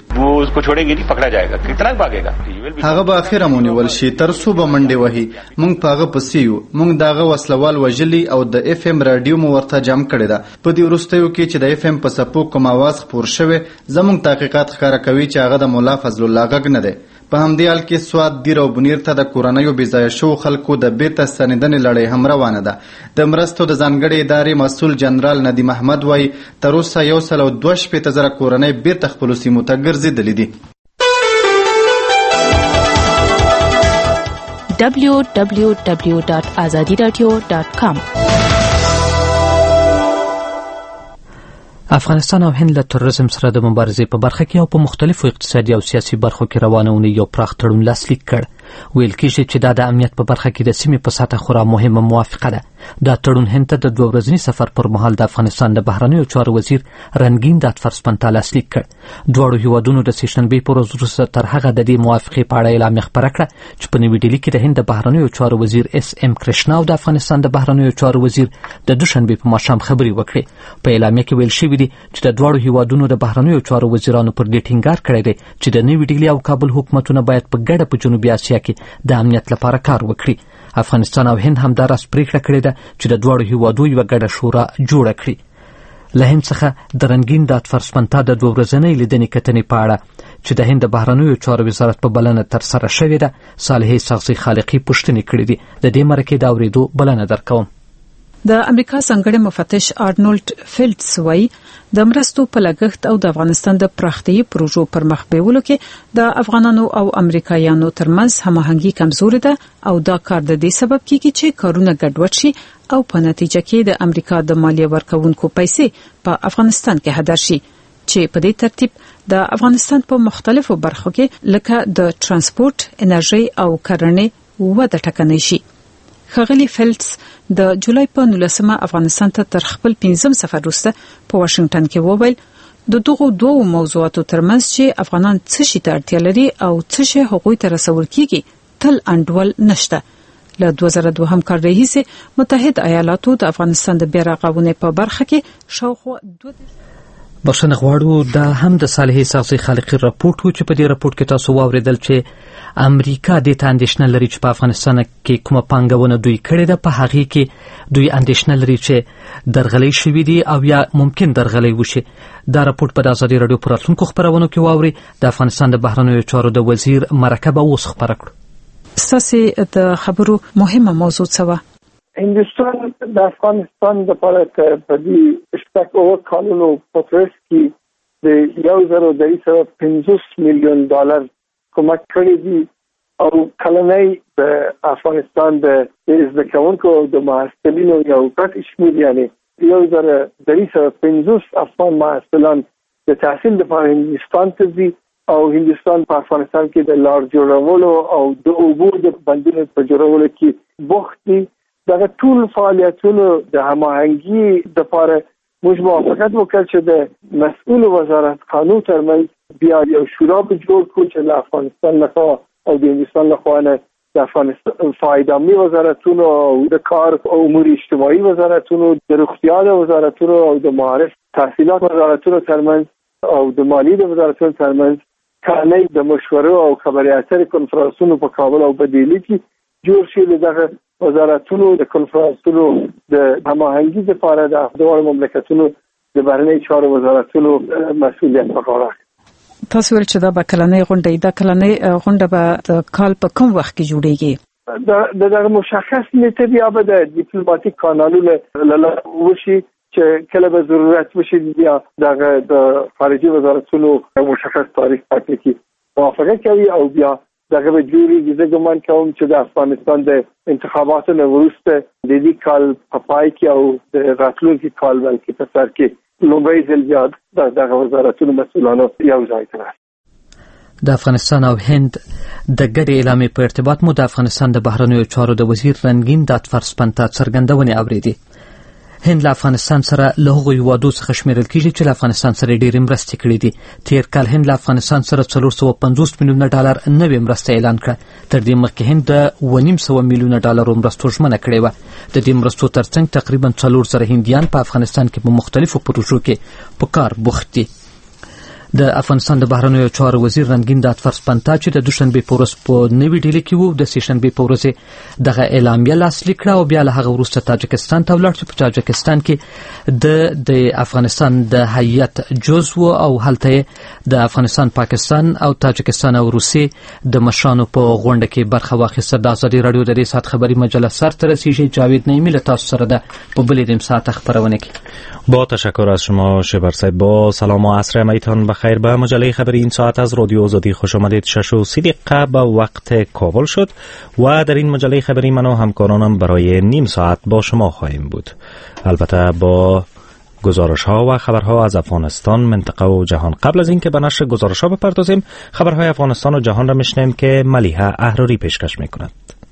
هغه به اخیره ونیول شي، تر څو به منډې وهي. موږ په هغه پسې یو. موږ د هغه وسلوال وژلي او د اف ام راډیو مو ورته جمع کړې ده. په دې وروستیو کې چې د اف ام په څپو کوم اواز خپور شوی، زموږ تحقیقات ښکاره کوي چې هغه د مولا فضل الله غږ نه دی. په همدې حال کې سوات، دیر او بنیر ته د کورنیو بېځایه شوو خلکو د بیرته ستنېدنې لړۍ هم روانه ده. د مرستو د ځانګړې ادارې مسؤل جنرال ندیم احمد وایي تر اوسه یو سل او دوه شپېته زره کورنۍ بیرته خپلو سیمو ته ګرځېدلې دي. دبلیو دبلیو دبلیو ډاټ ازادي راډیو ډاټ کام افغانستان او هند له تروریزم سره د مبارزې په برخه کې او په مختلفو اقتصادي او سیاسي برخو کې روانونه یو پراخ تړون لاسلیک کړ. ویل کېږي چې دا د امنیت په برخه کې د سیمې په سطحه خورا مهمه موافقه ده. دا تړون هند ته د دوه ورځني سفر پر مهال د افغانستان د بهرنیو چارو وزیر رنګین داتفرسپنتا لاسلیک کړ. دواړو هیوادونو د سهشنبې پر ورځ وروسته تر هغه د دې موافقې په اړه اعلامیه خپره کړه چې په نوي ډیلي کې د هند د بهرنیو چارو وزیر اس ام کرشنا او د افغانستان د بهرنیو چارو وزیر د دوشنبې په ماښام خبرې وکړې. په اعلامیه کې ویل شوي دي چې د دواړو هیوادونو د بهرنیو چارو وزیرانو پر دې ټینګار کړی دی چې د نوي ډیلي او کابل حکومتونه باید په ګډه په جنوبي اسیا کې د امنیت لپاره کار وکړي. افغانستان او هند هم دا راز پریکړه کړې ده چې د دواړو هیوادو یوه ګډه شورا جوړه کړي. له هند څخه د رنګین داتفرسپنتا د دوه ورځنۍ لیدنې کتنې په اړه چې د هند د بهرنیو چارو وزارت په بلنه ترسره شوې ده، صالحې سغزي خالقي پوښتنې کړې دي. د دې مرکې د اورېدو بلنه درکوم. د امریکا څنګړې مفتش آرنولډ فیلډز وایي د مرستو په لګښت او د افغانستان د پراختیايي پروژو پر مخ بیولو کې د افغانانو او امریکایانو ترمنځ هماهنګي کمزوري ده او دا کار د دې سبب کیږي چې کارونه ګډوډ شي او په نتیجه کې د امریکا د مالیه ورکوونکو پیسې په افغانستان کې هدر شي چې په دې ترتیب د افغانستان په مختلفو برخو کې لکه د ترانسپورت، انرژي او کرنې وده ټکنۍ شي. ښاغلي فیلډز د جولای په نولسمه افغانستان ته تر خپل پنځم سفر وروسته په واشنگټن کې وویل د دغو دوو موضوعاتو ترمنځ چې افغانان څه شي ته اړتیا لري او څه شي هغوی ته رسول کیږي تل انډول نشته. له دوه زره دوهم کال راهیسې متحد ایالاتو د افغانستان د بیا رغونې په برخه کې شاوخوا دوه بخښنه غواړو. دا هم د صالحې سغزي خالقي راپورټ و چې په دې راپورټ کې تاسو واورېدل چې امریکا دې ته اندېښنه لري چې په افغانستان کې کومه پانګونه دوی کړې ده، په هغې کې دوی اندېښنه لري چې درغلۍ شوي دي او یا ممکن درغلۍ وشي. دا راپورټ په د ازادي راډیو په راتلونکو خپرونو کې واورئ. د افغانستان د بهرنیو چارو د وزیر مرکه به اوس خپره کړو. ستاسې د خبرو مهمه موضوع څه وه؟ هندوستان د افغانستان لپاره په دې شپږ اوه کالونو په ترڅ کې د یو زر درې سوه پنځوس میلیون ډالر کومک کړی دي او کلنۍ د افغانستان د زده کوونکو او د محصلینو یو غټ شمېر یعنې یو زر درې سوه پنځوس افغان محصلان د تحصیل لپاره هندوستان ته ځي او هندوستان په افغانستان کې د لار جوړولو او د اوبو د بندونو په جوړولو کې بوخت دي. دغه ټول فعالیتونو د هماهنګي لپاره موږ موافقت وکړ چې د مسؤل وزارت قانون ترمنځ بیا یو شورا به جوړ کړو چې له افغانستان لخوا او د هندوستان لخوا نه د افغانستان فایدامي وزارتونو او د کار او امور اجتماعي وزارتونو، د روغتیا وزارتونو او د معارف تحصیلات وزارتونو ترمنځ او د مالیې وزارتونو ترمنځ کانې د مشورو او خبري اترې کنفرانسونو په کابل او په دهلی کې جوړ شي. دغه وزارتونو د کنفرانسونو د هماهنګي لپاره د دواړو مملکتونو د بهرنیو چارو وزارتونو مسؤلیت په غاړه. تاسو ول چې دا به کلنۍ غونډه دا کلنۍ غونډه به د کال په کوم وخت کې جوړیږي؟ د دغه مشخص نیټه بیا به د ډیپلوماټیک کانالونو له وشي چې کله به ضرورت وشي بیا دغه د خارجي وزارتونو مشخص تاریخ ټاکل کی موافقه کوي او بیا دغه به جوړیږي. زه ګمان کوم چې د افغانستان د انتخاباتو نه وروسته د دې کال په پای کې او د راتلونکي کال بلکې په سر کې لومړی ځل بیا دغه وزارتونو مسؤلانو یو ځای ته د افغانستان او هند د ګډې اعلامیې په ارتباط مو د افغانستان د بهرنیو چارو د وزیر رنگین دادفرس پنتا څرګندونې اورېدې. هند له افغانستان سره له هغو هیوادو څخه شمیرل کیږي چې له افغانستان سره ډېرې مرستې کړې دي. تیر کال هند له افغانستان سره څلور سوه پنځوس میلیونه ډالر نوې مرسته اعلان کړه. تر دې مخکې هند د اوه نیم سوه میلیونه ډالرو مرستو ژمنه کړې وه. د دې مرستو ترڅنګ تقریبا څلور زره هندیان په افغانستان کې په مختلفو پروژو کې په کار بوخت دي. د افغانستان د بهرنیو چارو وزیر رنگین دادفرس پنتا چې د دوشنبې په ورځ په نوې ډیلي کې وو، د سهشنبې په ورځ دغه اعلامیه لاسلیک کړه او بیا له هغه وروسته تاجکستان ته ولاړ چې په تاجکستان کې د د افغانستان د هیئت جزو او هلته د افغانستان، پاکستان او تاجکستان او روسیې د مشرانو په غونډه کې برخه واخیسته. د ازادي راډیو د دې ساعت خبری مجله سرته رسیږي. جاوید نعیمی له تاسو سره ده په بلې نیم ساعت خبرونه کې. با تشکر از شما شبر صاحب. با سلام و عصر میتان بخیر. به مجله خبری این ساعت از رادیو آزادی خوش آمدید. شش و سی دقیقه به وقت کابل شد و در این مجله خبری من و همکارانم برای نیم ساعت با شما خواهیم بود. البته با گزارش ها و خبرها از افغانستان، منطقه و جهان. قبل از اینکه به نشر گزارش ها بپردازیم، خبرهای افغانستان و جهان را میشنویم که ملیحه احراری پیشکش میکند.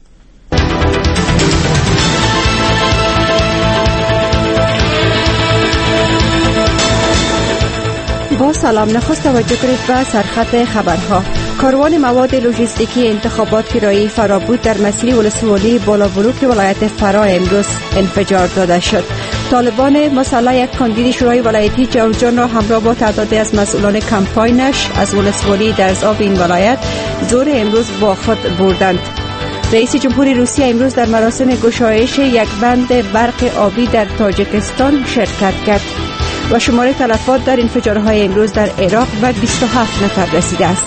با سلام، نخست توجه کنید به سرخط خبرها. کاروان مواد لوجستیکی انتخابات کرایی فرابود در مسیر ولسوالی بالابلوک ولایت فرا امروز انفجار داده شد. طالبان مسلح یک کاندید شورای ولایتی جوزجان را همراه با تعدادی از مسئولان کمپاینش از ولسوالی درزاب این ولایت ظهر امروز با خود بردند. رئیس جمهوری روسیه امروز در مراسم گشایش یک بند برق آبی در تاجیکستان شرکت کرد و شمار تلفات در انفجارهای امروز در عراق به بیست و هفت نفر رسیده است.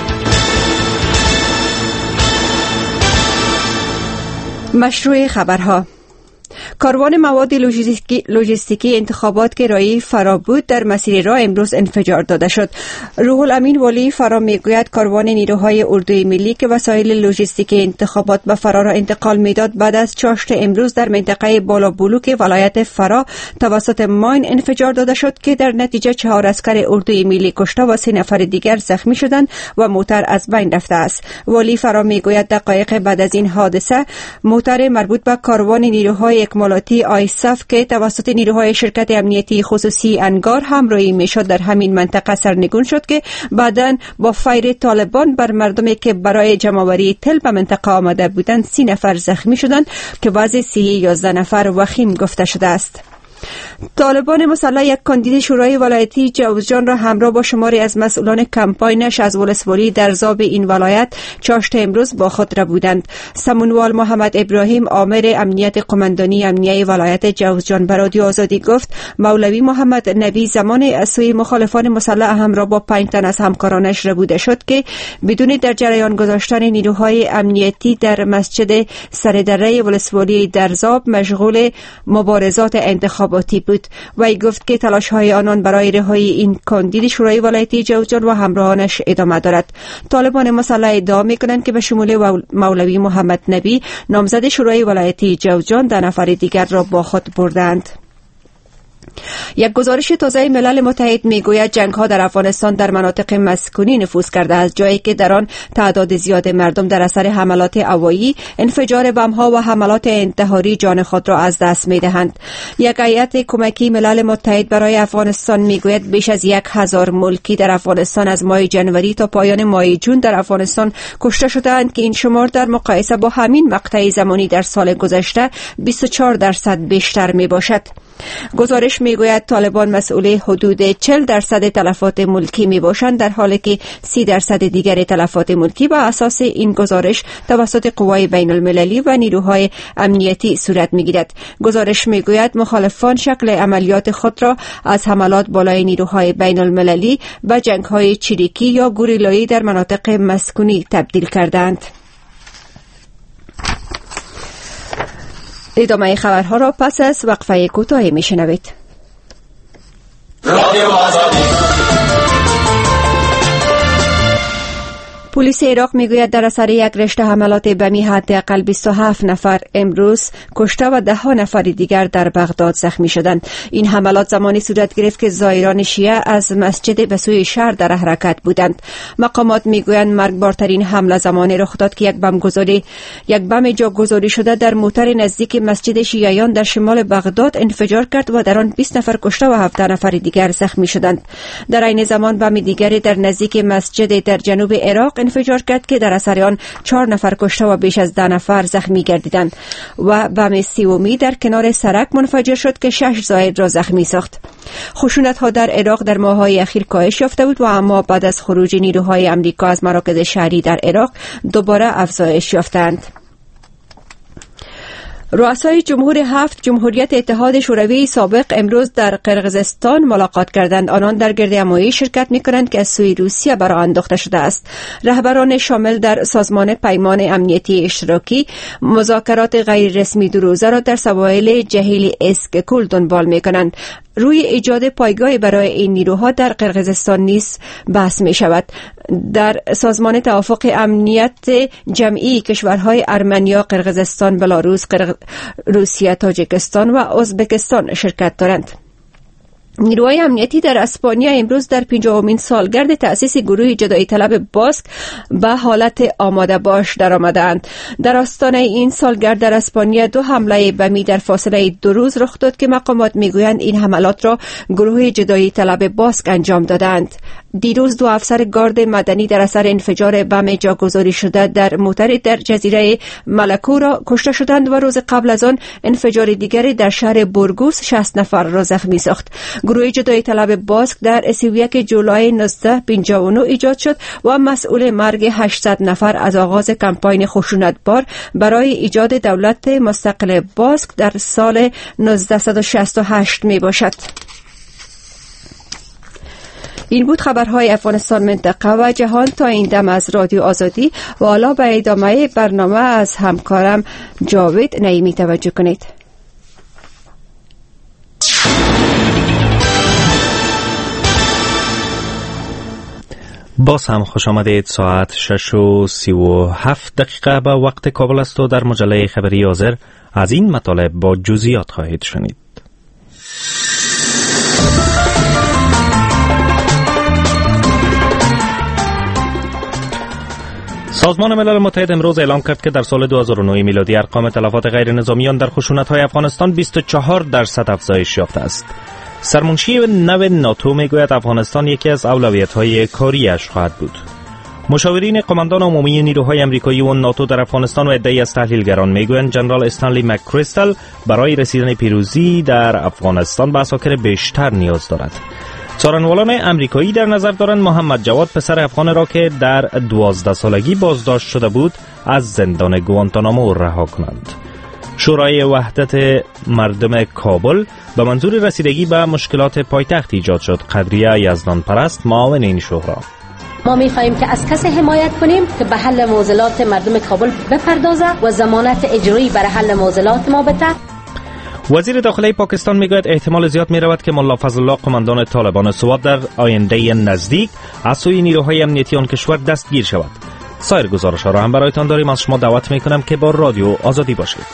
مشروع خبرها. کاروان مواد لوجستیکی, لوجستیکی انتخابات کرایی فرابود در مسیر راه امروز انفجار داده شد. روح الامین والی فرا میگوید کاروان نیروهای اردوی ملی که وسایل لوجستیکی انتخابات به فرا را انتقال میداد بعد از چاشت امروز در منطقه بالابلوک ولایت فرا توسط ماین انفجار داده شد که در نتیجه چهار عسکر اردوی ملی کشته و سه نفر دیگر زخمی شدند و موتر از بین رفته است. والی فرا میگوید دقایق بعد از این حادثه موتر مربوط به کاروان نیروهای اکمالاتی آیساف که توسط نیروهای شرکت امنیتی خصوصی انگار همراهی میشد در همین منطقه سرنگون شد که بعداً با فایر طالبان بر مردمی که برای جمع‌آوری تل به منطقه آمده بودند سی نفر زخمی شدند که وضع صحی یازده نفر وخیم گفته شده است. طالبان مسلح یک کاندید شورای ولایتی جوزجان را همراه با شماری از مسئولان کمپاینش از ولسوالی درزاب این ولایت چاشت امروز با خود را بودند. سمونوال محمد ابراهیم آمر امنیت قماندانی امنیه ولایت جوزجان به رادیو آزادی گفت مولوی محمد نبی زمان از سوی مخالفان مسلح همراه با پنج تن از همکارانش ربوده شد که بدون در جریان گذاشتن نیروهای امنیتی در مسجد سردره ولسوالی درزاب مشغول مبارزات انتخاباتی بود. وی گفت که تلاش‌های آنان برای رهایی این کاندید شورای ولایتی جوزجان و همراهانش ادامه دارد. طالبان مسلح ادعا می‌کنند که به شمول مولوی محمد نبی نامزد شورای ولایتی جوزجان ده نفر دیگر را با خود بردند. یک گزارش تازه ملل متحد میگوید جنگ‌ها در افغانستان در مناطق مسکونی نفوذ کرده است، جایی که در آن تعداد زیاد مردم در اثر حملات هوایی، انفجار بم‌ها و حملات انتحاری جان خود را از دست می‌دهند. یک هیئت کمکی ملل متحد برای افغانستان میگوید بیش از یک هزار ملکی در افغانستان از ماه جنوری تا پایان ماه جون در افغانستان کشته شدند که این شمار در مقایسه با همین مقطع زمانی در سال گذشته بیست و چهار درصد بیشتر میباشد. گزارش میگوید طالبان مسئول حدود چهل درصد تلفات ملکی می باشند، در حالی که سی درصد دیگر تلفات ملکی بر اساس این گزارش توسط قوای بین المللی و نیروهای امنیتی صورت می گیرد. گزارش میگوید مخالفان شکل عملیات خود را از حملات بالای نیروهای بین المللی به جنگ‌های چریکی یا گوریلایی در مناطق مسکونی تبدیل کردند. ادامه خبرها را پس از وقفه کوتاهی میشنوید. پلیس عراق میگوید در اثر یک رشته حملات بمی حداقل بیست و هفت نفر امروز کشته و ده ها نفر دیگر در بغداد زخمی شدند. این حملات زمانی صورت گرفت که زائران شیعه از مسجد به سوی شهر در حرکت بودند. مقامات میگویند مرگبارترین حمله زمانی رخ داد که یک بم گذاری یک بم جاگذاری شده در موتر نزدیک مسجد شیعیان در شمال بغداد انفجار کرد و در آن بیست نفر کشته و هفده نفر دیگر زخمی شدند. در عین زمان بم دیگری در نزدیک مسجد در جنوب عراق انفجار کرد که در اثر آن چهار نفر کشته و بیش از ده نفر زخمی گردیدند و بم سومی در کنار سرک منفجر شد که شش زائر را زخمی ساخت. خشونت ها در عراق در ماه‌های اخیر کاهش یافته بود و اما بعد از خروج نیروهای آمریکا از مراکز شهری در عراق دوباره افزایش یافتند. رؤسای جمهور هفت جمهوریت اتحاد شوروی سابق امروز در قرقیزستان ملاقات کردند. آنان در گردهمایی شرکت می‌کنند که از سوی روسیه برآ انداخته شده است. رهبران شامل در سازمان پیمان امنیتی اشتراکی مذاکرات غیر رسمی دو روزه را در سواحل جهیل اسککول دنبال می‌کنند. روی ایجاد پایگاه برای این نیروها در قرقیزستان نیز بحث می شود. در سازمان توافق امنیت جمعی کشورهای ارمنیا، قرقیزستان، بلاروس، قرق... روسیه، تاجیکستان و ازبکستان شرکت دارند. نیروهای امنیتی در اسپانیا امروز در پنجاهمین سالگرد تأسیس گروه جدایی طلب باسک به حالت آماده باش درآمدند. در آستانه این سالگرد در اسپانیا دو حمله بمی در فاصله دو روز رخ داد که مقامات میگویند این حملات را گروه جدایی طلب باسک انجام دادند. دیروز دو افسر گارد مدنی در اثر انفجار بم جاگذاری شده در موتر در جزیره ملکو را کشته شدند و روز قبل از آن انفجار دیگری در شهر بورگوس شصت نفر را زخمی ساخت. گروه جدایی طلب باسک در سی و یک جولای هزار و نهصد و پنجاه و نه ایجاد شد و مسئول مرگ هشتصد نفر از آغاز کمپاین خشونتبار برای ایجاد دولت مستقل باسک در سال نوزده شصت و هشت می باشد. این بود خبرهای افغانستان، منطقه و جهان تا این دم از رادیو آزادی و حالا به ادامه برنامه از همکارم جاوید نعیمی توجه کنید. باز هم خوش آمدید. ساعت شش و سی و هفت دقیقه به وقت کابل است و در مجله خبری حاضر از این مطالب با جزئیات خواهید شنید. سازمان ملل متحد امروز اعلام کرد که در سال دو هزار و نه میلادی ارقام تلفات غیر نظامیان در خشونت‌های افغانستان بیست و چهار درصد افزایش یافته است. سرمنشی نو ناتو میگوید افغانستان یکی از اولویت‌های کاریش خواهد بود. مشاورین قماندان عمومی نیروهای آمریکایی و ناتو در افغانستان و عده‌ای از تحلیلگران میگویند جنرال استنلی مک‌کریستال برای رسیدن پیروزی در افغانستان به عساکر بیشتر نیاز دارد. څارنوالان امریکایی در نظر دارند محمد جواد پسر افغان را که در دوازده سالگی بازداشت شده بود از زندان گوانتانامو رها کنند. شورای وحدت مردم کابل به منظور رسیدگی به مشکلات پایتخت ایجاد شد. قدریه یزدان پرست معاون این شورا: ما می‌خواهیم که از کسی حمایت کنیم که به حل معضلات مردم کابل بپردازه و ضمانت اجرایی برای حل معضلات ما بده. وزیر داخلی پاکستان میگوید احتمال زیاد میرود که ملا فضل الله قماندان طالبان سوات در آینده نزدیک از سوی نیروهای امنیتی آن کشور دستگیر شود. سایر گزارش‌ها را هم برایتان داریم. از شما دعوت میکنم که با رادیو آزادی باشید.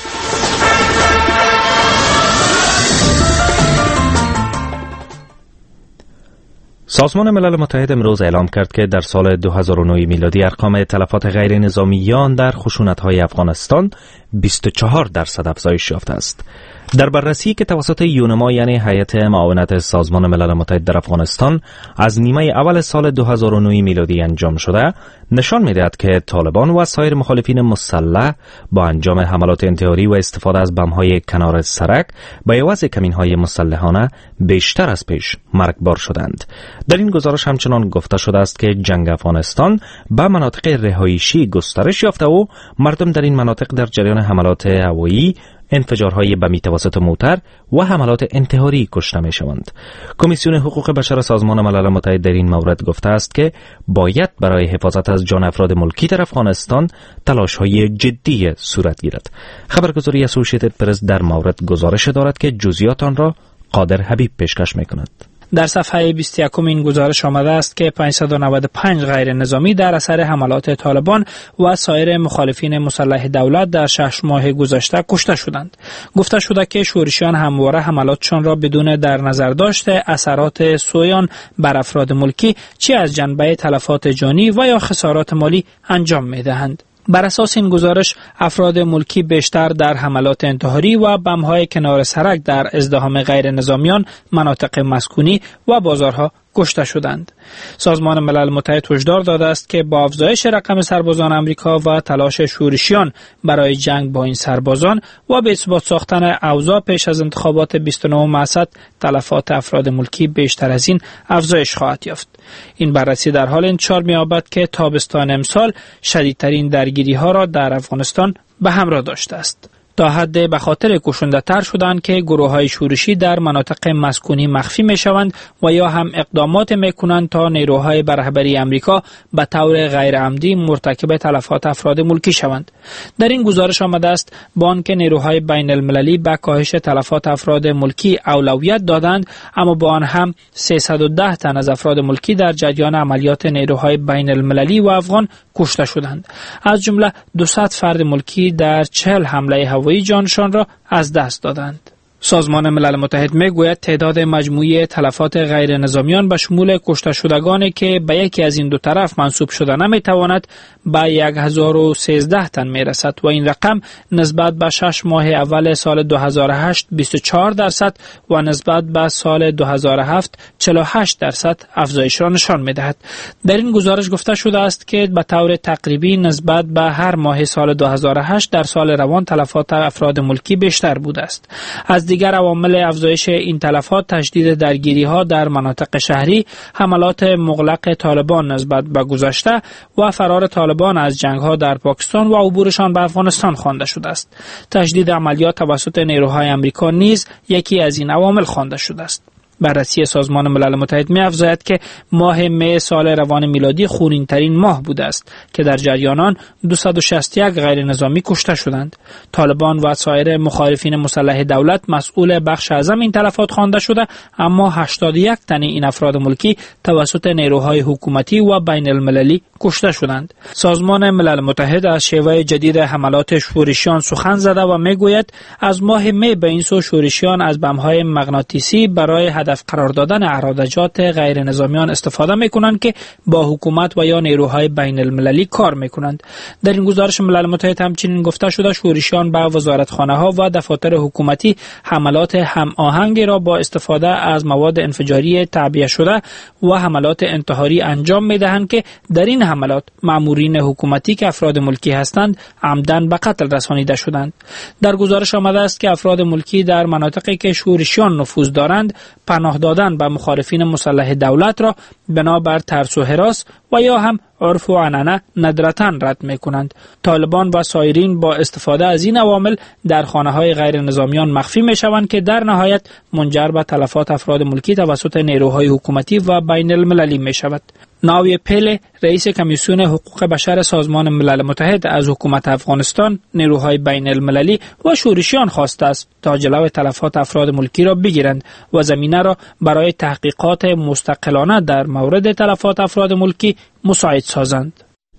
سازمان ملل متحد امروز اعلام کرد که در سال دو هزار و نه میلادی ارقام تلفات غیر نظامیان در خشونت‌های افغانستان بیست و چهار درصد افزایش یافته است. در بررسی که توسط یونما یعنی هیئت معاونت سازمان ملل متحد در افغانستان از نیمه اول سال دو هزار و نه میلادی انجام شده، نشان می‌دهد که طالبان و سایر مخالفین مسلح با انجام حملات انتحاری و استفاده از بم‌های کنار سرک با عوض کمین‌های مسلحانه بیشتر از پیش مرگبار شدند. در این گزارش همچنان گفته شده است که جنگ افغانستان به مناطق رهایشی گسترش یافته و مردم در این مناطق در جریان حملات هوایی، انفجارهای بمی توسط موتر و حملات انتحاری کشته می‌شوند. کمیسیون حقوق بشر سازمان ملل متحد در این مورد گفته است که باید برای حفاظت از جان افراد ملکی در افغانستان تلاش‌های جدی صورت گیرد. خبرگزاری اسوسییتد پرس در مورد گزارش دارد که جزئیات آن را قادر حبیب پیشکش می‌کند. در صفحه بیست و یک این گزارش آمده است که پانصد و نود و پنج غیر نظامی در اثر حملات طالبان و سایر مخالفین مسلح دولت در شش ماه گذشته کشته شدند. گفته شده که شورشیان همواره حملاتشان را بدون در نظر داشته اثرات سویان بر افراد ملکی چه از جنبه تلفات جانی و یا خسارات مالی انجام می‌دهند. بر اساس این گزارش افراد ملکی بیشتر در حملات انتحاری و بم‌های کنار سرک در ازدحام غیر نظامیان، مناطق مسکونی و بازارها کشته شدند. سازمان ملل متحد هشدار داده است که با افزایش رقم سربازان آمریکا و تلاش شورشیان برای جنگ با این سربازان و به اثبات ساختن اوضاع پیش از انتخابات بیست و نهم اسد، تلفات افراد ملکی بیشتر از این افزایش خواهد یافت. این بررسی در حال انتشار می‌یابد که تابستان امسال شدیدترین درگیری‌ها را در افغانستان به همراه داشته است. تا حد به خاطر کشنده تر شدند که گروه های شورشی در مناطق مسکونی مخفی می شوند و یا هم اقدامات می کنند تا نیروهای به رهبری امریکا به طور غیر عمدی مرتکب تلفات افراد ملکی شوند. در این گزارش آمده است با آنکه نیروهای بین المللی به کاهش تلفات افراد ملکی اولویت دادند، اما با آن هم سیصد و ده تن از افراد ملکی در جریان عملیات نیروهای بین المللی و افغان کشته شدند. از جمله دویست فرد ملکی در چهل حمله هوایی جانشان را از دست دادند. سازمان ملل متحد میگوید تعداد مجموعی تلفات غیر نظامیان به شمول کشته شدگانی که به یکی از این دو طرف منسوب شده نمیتواند به هزار و سیزده تن میرسد و این رقم نسبت به شش ماه اول سال دو هزار و هشت بیست و چهار درصد و نسبت به سال دو هزار و هفت چهل و هشت درصد افزایش را نشان میدهد. در این گزارش گفته شده است که به طور تقریبی نسبت به هر ماه سال دو هزار و هشت در سال روان تلفات افراد ملکی بیشتر بوده است. از دیگر عوامل افزایش این تلفات تشدید درگیری‌ها در مناطق شهری، حملات مغلق طالبان نسبت به گذشته و فرار طالبان از جنگ‌ها در پاکستان و عبورشان به افغانستان خوانده شده است. تشدید عملیات توسط نیروهای آمریکا نیز یکی از این عوامل خوانده شده است. بررسی سازمان ملل متحد می افزاید که ماه می سال روان میلادی خونین ترین ماه بوده است که در جریان آن دویست و شصت و یک غیر نظامی کشته شدند. طالبان و سایر مخالفین مسلح دولت مسئول بخش اعظم این تلفات خوانده شده، اما هشتاد و یک تن این افراد ملکی توسط نیروهای حکومتی و بین المللی کشته شدند. سازمان ملل متحد از شیوه جدید حملات شورشیان سخن زده و میگوید از ماه می به این سو شورشیان از بم‌های مغناطیسی برای هدف قرار دادن اراده غیر نظامیان استفاده میکنند که با حکومت و یا نیروهای بین المللی کار میکنند. در این گزارش ملل متحد همچنین گفته شده شورشیان به وزارتخانه ها و دفاتر حکومتی حملات هم آهنگی را با استفاده از مواد انفجاری تعبیه شده و حملات انتحاری انجام میدهند که در این حملات مامورین حکومتی که افراد ملکی هستند عمدن به قتل رسانیده شدند. در گزارش آمده است که افراد ملکی در مناطقی که شورشیان نفوذ دارند پناه دادن به مخالفین مسلح دولت را بنابر ترس و هراس و یا هم عرف و عنعنه ندرتاً رد می کنند. طالبان و سایرین با استفاده از این عوامل در خانه های غیر نظامیان مخفی می شوند که در نهایت منجر به تلفات افراد ملکی توسط نیروهای حکومتی و بین المللی می شود. ناوی پیل، رئیس کمیسیون حقوق بشر سازمان ملل متحد از حکومت افغانستان، نیروهای بین المللی و شورشیان خواسته است تا جلوی تلفات افراد ملکی را بگیرند و زمینه را برای تحقیقات مستقلانه در مورد تلفات افراد ملکی مساعد سازند.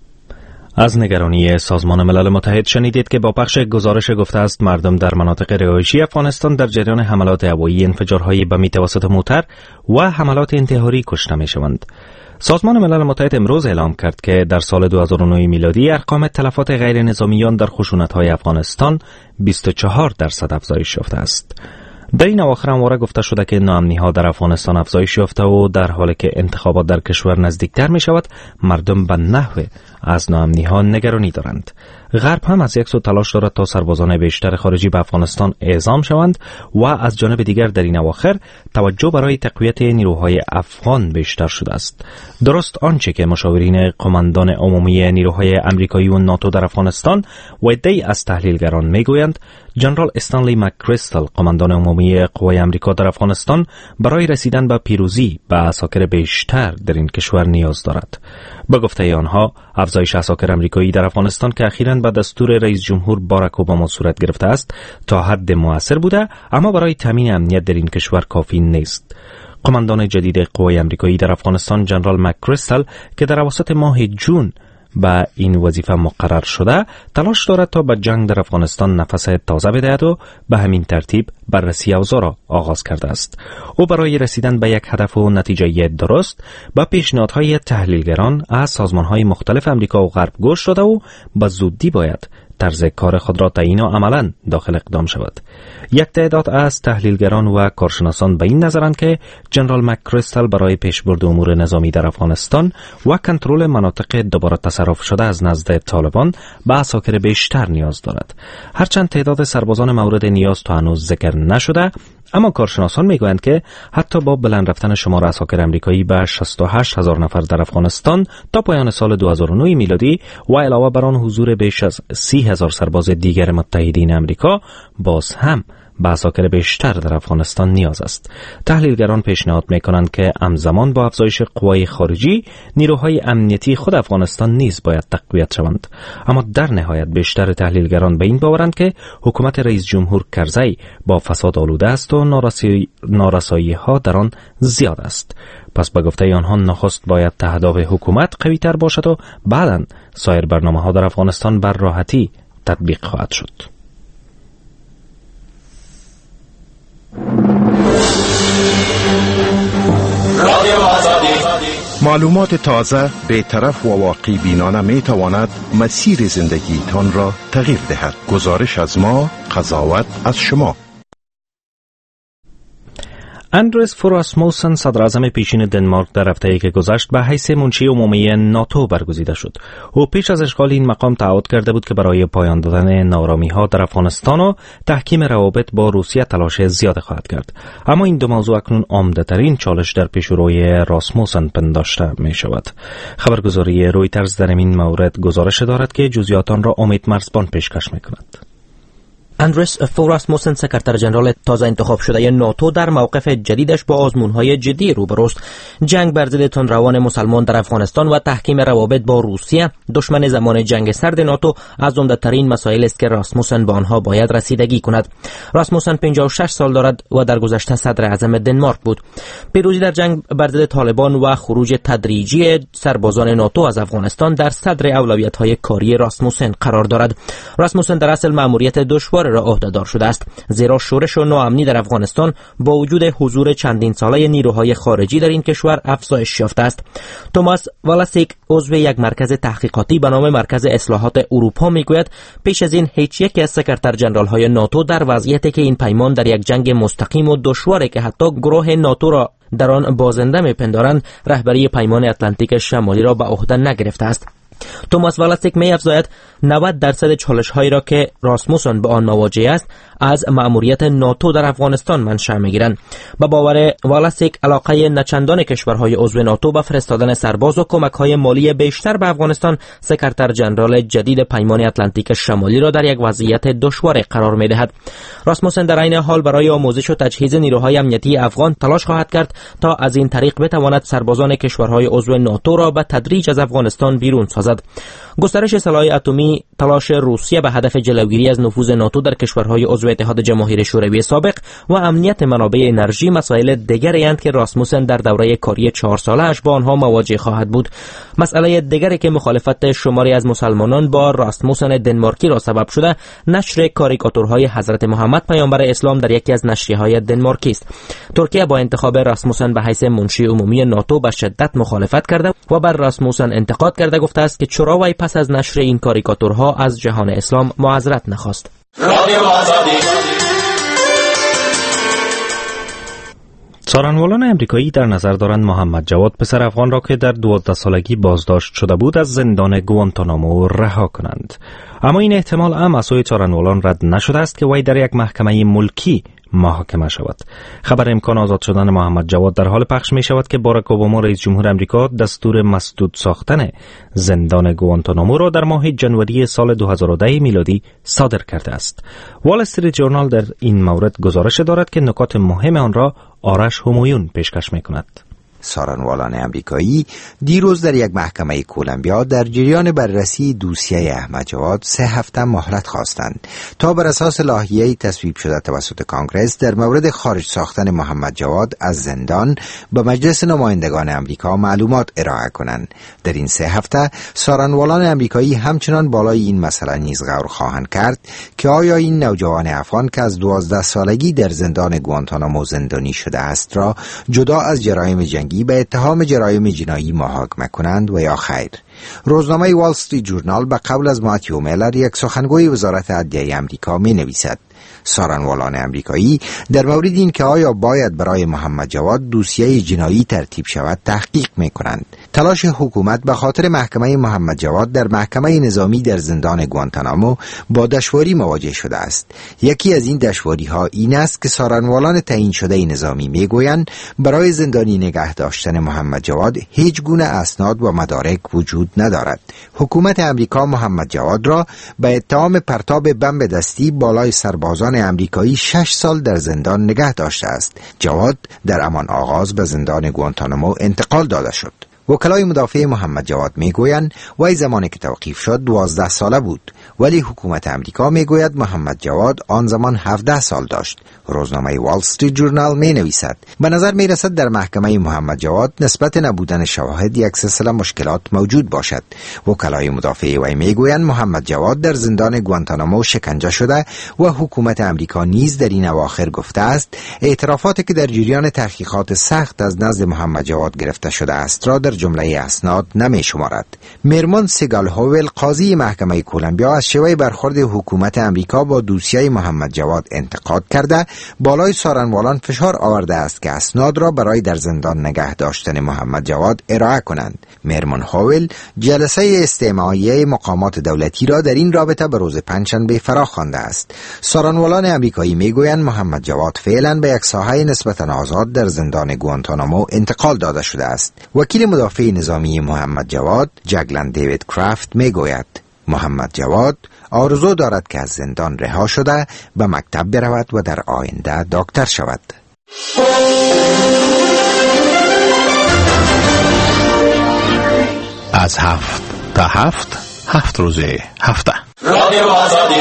از نگرانی سازمان ملل متحد شنیدید که با پخش گزارش گفته است مردم در مناطق رهایشی افغانستان در جریان حملات هوایی، انفجارهای بمی توسط موتر و حملات انتحاری کشته می‌شوند. سازمان ملل متحد امروز اعلام کرد که در سال دو هزار و نه میلادی ارقام تلفات غیر نظامیان در خشونت‌های افغانستان بیست و چهار درصد افزایش یافته است. در این اواخر همواره گفته شده که ناامنی‌ها در افغانستان افزایش یافته و در حالی که انتخابات در کشور نزدیکتر می شود مردم به نحو از ناامنی‌ها نگرانی دارند. غرب هم از یک سو تلاش دارد تا سربازان بیشتر خارجی به افغانستان اعزام شوند و از جانب دیگر در این اواخر توجه برای تقویت نیروهای افغان بیشتر شده است. درست آنچه که مشاورین قماندان عمومی نیروهای آمریکایی و ناتو در افغانستان و عده‌ای از تحلیلگران میگویند، جنرال استنلی مک‌کریستال قماندان عمومی قوای آمریکا در افغانستان برای رسیدن به پیروزی به عساکر بیشتر در این کشور نیاز دارد. به گفته آنها افزایش عساکر آمریکایی در افغانستان که اخیراً به دستور رئیس جمهور باراک اوباما صورت گرفته است تا حد موثر بوده، اما برای تامین امنیت در این کشور کافی نیست. قماندان جدید قوای آمریکایی در افغانستان جنرال مک‌کریستال که در اواسط ماه جون به این وظیفه مقرر شده تلاش دارد تا به جنگ در افغانستان نفس تازه بدهد و به همین ترتیب بررسی اوضاع را آغاز کرده است. او برای رسیدن به یک هدف و نتیجه درست به پیشنهادهای تحلیلگران از سازمانهای مختلف امریکا و غرب گوش داده و به زودی باید طرز کار خود را تعیین و عملاً داخل اقدام شود. یک تعداد از تحلیلگران و کارشناسان به این نظرند که جنرال مک‌کریستال برای پیشبرد امور نظامی در افغانستان و کنترل مناطق دوباره تصرف شده از نزد طالبان به عساکر بیشتر نیاز دارد. هرچند تعداد سربازان مورد نیاز تا هنوز ذکر نشده، اما کارشناسان میگویند که حتی با بلند رفتن شمار عساکر آمریکایی به شصت و هشت هزار نفر در افغانستان تا پایان سال دو هزار و نه میلادی و علاوه بر آن حضور بیش از سی هزار سرباز دیگر متحدین آمریکا، باز هم به عساکر بیشتر در افغانستان نیاز است. تحلیلگران پیشنهاد میکنند که همزمان با افزایش قوای خارجی نیروهای امنیتی خود افغانستان نیز باید تقویت شوند. اما در نهایت بیشتر تحلیلگران به این باورند که حکومت رئیس جمهور کرزی با فساد آلوده است و نارسایی, نارسایی ها در آن زیاد است. پس به گفته آنها نخست باید تهداب حکومت قوی تر باشد و بعداً سایر برنامه ها در افغانستان بر راحتی تطبیق خواهد شد. معلومات تازه، بی‌طرف و واقع بینانه می تواند مسیر زندگی تان را تغییر دهد. گزارش از ما، قضاوت از شما. اندرس فور راسموسن صدر اعظم پیشین دنمارک در هفته‌ای که گذشت به حیث منشی عمومی ناتو برگزیده شد. او پیش از اشغال این مقام تعهد کرده بود که برای پایان دادن نارامی‌ها در افغانستان و تحکیم روابط با روسیه تلاش زیاد خواهد کرد. اما این دو موضوع اکنون عمده‌ترین چالش در پیشروی راسموسن پنداشته می‌شود. خبرگزاری رویترز در این مورد گزارش دارد که جزئیات آن را امید مرزبان پیشکش می‌کند. اندرس فور راسموسن سکرتر جنرال تازه انتخاب شده ناتو در موقف جدیدش با آزمون‌های جدی روبروست. جنگ بر ضد تندروان مسلمان در افغانستان و تحکیم روابط با روسیه، دشمن زمان جنگ سرد ناتو، از عمده‌ترین مسائل است که راسموسن به آنها باید رسیدگی کند. راسموسن پنجاه و شش سال دارد و در گذشته صدر اعظم دنمارک بود. پیروزی در جنگ بر ضد طالبان و خروج تدریجی سربازان ناتو از افغانستان در صدر اولویت‌های کاری راسموسن قرار دارد. راسموسن در اصل مأموریت دشوار را عهده‌دار شده است، زیرا شورش و ناامنی در افغانستان با وجود حضور چندین ساله نیروهای خارجی در این کشور افزایش یافته است. توماس والاسیک، عضو یک مرکز تحقیقاتی به نام مرکز اصلاحات اروپا، میگوید پیش از این هیچ یک از سکرتر جنرال‌های ناتو در وضعیتی که این پیمان در یک جنگ مستقیم و دشواری که حتی گروه ناتو را در آن بازنده می‌پندارند، رهبری پیمان اتلانتیک شمالی را به عهده نگرفته است. توماس والاسیک می افزاید نود درصد چالش‌هایی را که راسموسن به آن مواجه است از مأموریت ناتو در افغانستان منشأ می‌گیرند. با باور والاسیک، علاقه نچندان کشورهای عضو ناتو به فرستادن سرباز و کمک‌های مالی بیشتر به افغانستان سکرتر جنرال جدید پیمان اتلانتیک شمالی را در یک وضعیت دشوار قرار می‌دهد. راسموسن در عین حال برای آموزش و تجهیز نیروهای امنیتی افغان تلاش خواهد کرد تا از این طریق بتواند سربازان کشورهای عضو ناتو را به تدریج از افغانستان بیرون سازد. گسترش سلاح اتمی، تلاش روسیه به هدف جلوگیری از نفوذ ناتو در کشورهای عضو اتحاد جماهیر شوروی سابق و امنیت منابع انرژی مسائل دیگری اند که راسموسن در دوره کاری چهار ساله‌اش با آنها مواجه خواهد بود. مسئله دیگری که مخالفت شماری از مسلمانان با راسموسن دنمارکی را سبب شده، نشر کاریکاتورهای حضرت محمد پیامبر اسلام در یکی از نشریه‌های دنمارکی است. ترکیه با انتخاب راسموسن به حیث منشی عمومی ناتو به شدت مخالفت کرده و بر راسموسن انتقاد کرده گفته است که چرا وی پس از نشر این کاریکاتورها از جهان اسلام معذرت نخواست. څارنوالان امریکایی در نظر دارند محمد جواد، پسر افغان را که در دوازده سالگی بازداشت شده بود، از زندان گوانتانامو رها کنند. اما این احتمال هم از سوی څارنوالان رد نشده است که وی در یک محکمه ملکی محاکمه شود. خبر امکان آزاد شدن محمد جواد در حال پخش می شود که باراک اوباما رئیس جمهور امریکا دستور مسدود ساختن زندان گوانتانامو را در ماه جنوری سال دو هزار و ده میلادی صادر کرده است. وال استریت جورنال در این مورد گزارش دارد که نکات مهم آن را آرش همایون پیشکش می کند. سارنوالان امریکایی دیروز در یک محکمه کولمبیا در جریان بررسی دوسیه احمد جواد سه هفته مهلت خواستند تا بر اساس لایحه‌ای تصویب شده توسط کانگرس در مورد خارج ساختن محمد جواد از زندان به مجلس نمایندگان امریکا معلومات ارائه کنند. در این سه هفته سارنوالان امریکایی همچنان بالای این مسئله نیز غور خواهند کرد که آیا این نوجوان افغان که از دوازده سالگی در زندان گوانتانامو زندانی شده است را جدا از جرایم جنگی به اتهام جرایم جنایی محاکمه کنند و یا خیر. روزنامه وال استریت جورنال به قول از ماتیو میلر، یک سخنگوی وزارت عدلیه امریکا، می نویسد سارنوالان امریکایی در مورد این که آیا باید برای محمد جواد دوسیه جنایی ترتیب شود تحقیق می کنند. تلاش حکومت به خاطر محکمه محمد جواد در محکمه نظامی در زندان گوانتانامو با دشواری مواجه شده است. یکی از این دشواری ها این است که سارنوالان تعیین شده نظامی می گویند برای زندانی نگه داشتن محمد جواد هیچ گونه اسناد و مدارک وجود ندارد. حکومت امریکا محمد جواد را به اتهام پرتاب بمب دستی بالای سربازان امریکایی شش سال در زندان نگه داشته است. جواد در همان آغاز به زندان گوانتانامو انتقال داده شد. وکلای مدافع محمد جواد میگویند وی زمانی که توقیف شد دوازده ساله بود، ولی حکومت امریکا میگوید محمد جواد آن زمان هفده سال داشت. روزنامه وال استریت جورنال می نویسد به نظر می رسد در محکمه محمد جواد نسبت نبودن شواهد یک سلسله مشکلات موجود باشد. وکلای مدافع وی میگویند محمد جواد در زندان گوانتانامو شکنجه شده و حکومت امریکا نیز در این اواخر گفته است اعترافاتی که در جریان تحقیقات سخت از نزد محمد جواد گرفته شده است را در جمله اسناد نمی شمارد. میرمون سیگال هوول، قاضی محکمه کولمبیا، از شیوه برخورد حکومت امریکا با دوسیه محمد جواد انتقاد کرده بالای سارنوالان فشار آورده است که اسناد را برای در زندان نگه داشتن محمد جواد ارائه کنند. میرمون هوول جلسه استماعیه مقامات دولتی را در این رابطه به روز پنجشنبه فرا خوانده است. سارنوالان امریکایی میگویند محمد جواد فعلا به یک ساحه نسبتا آزاد در زندان گوانتانامو انتقال داده شده است. وکیل مدافع نظامی محمد جواد، جگلن دیوید کرافت، میگوید محمد جواد آرزو دارد که از زندان رها شده به مکتب برود و در آینده دکتر شود. از هفت تا هفت، هفت روزه هفته. رادیو آزادی.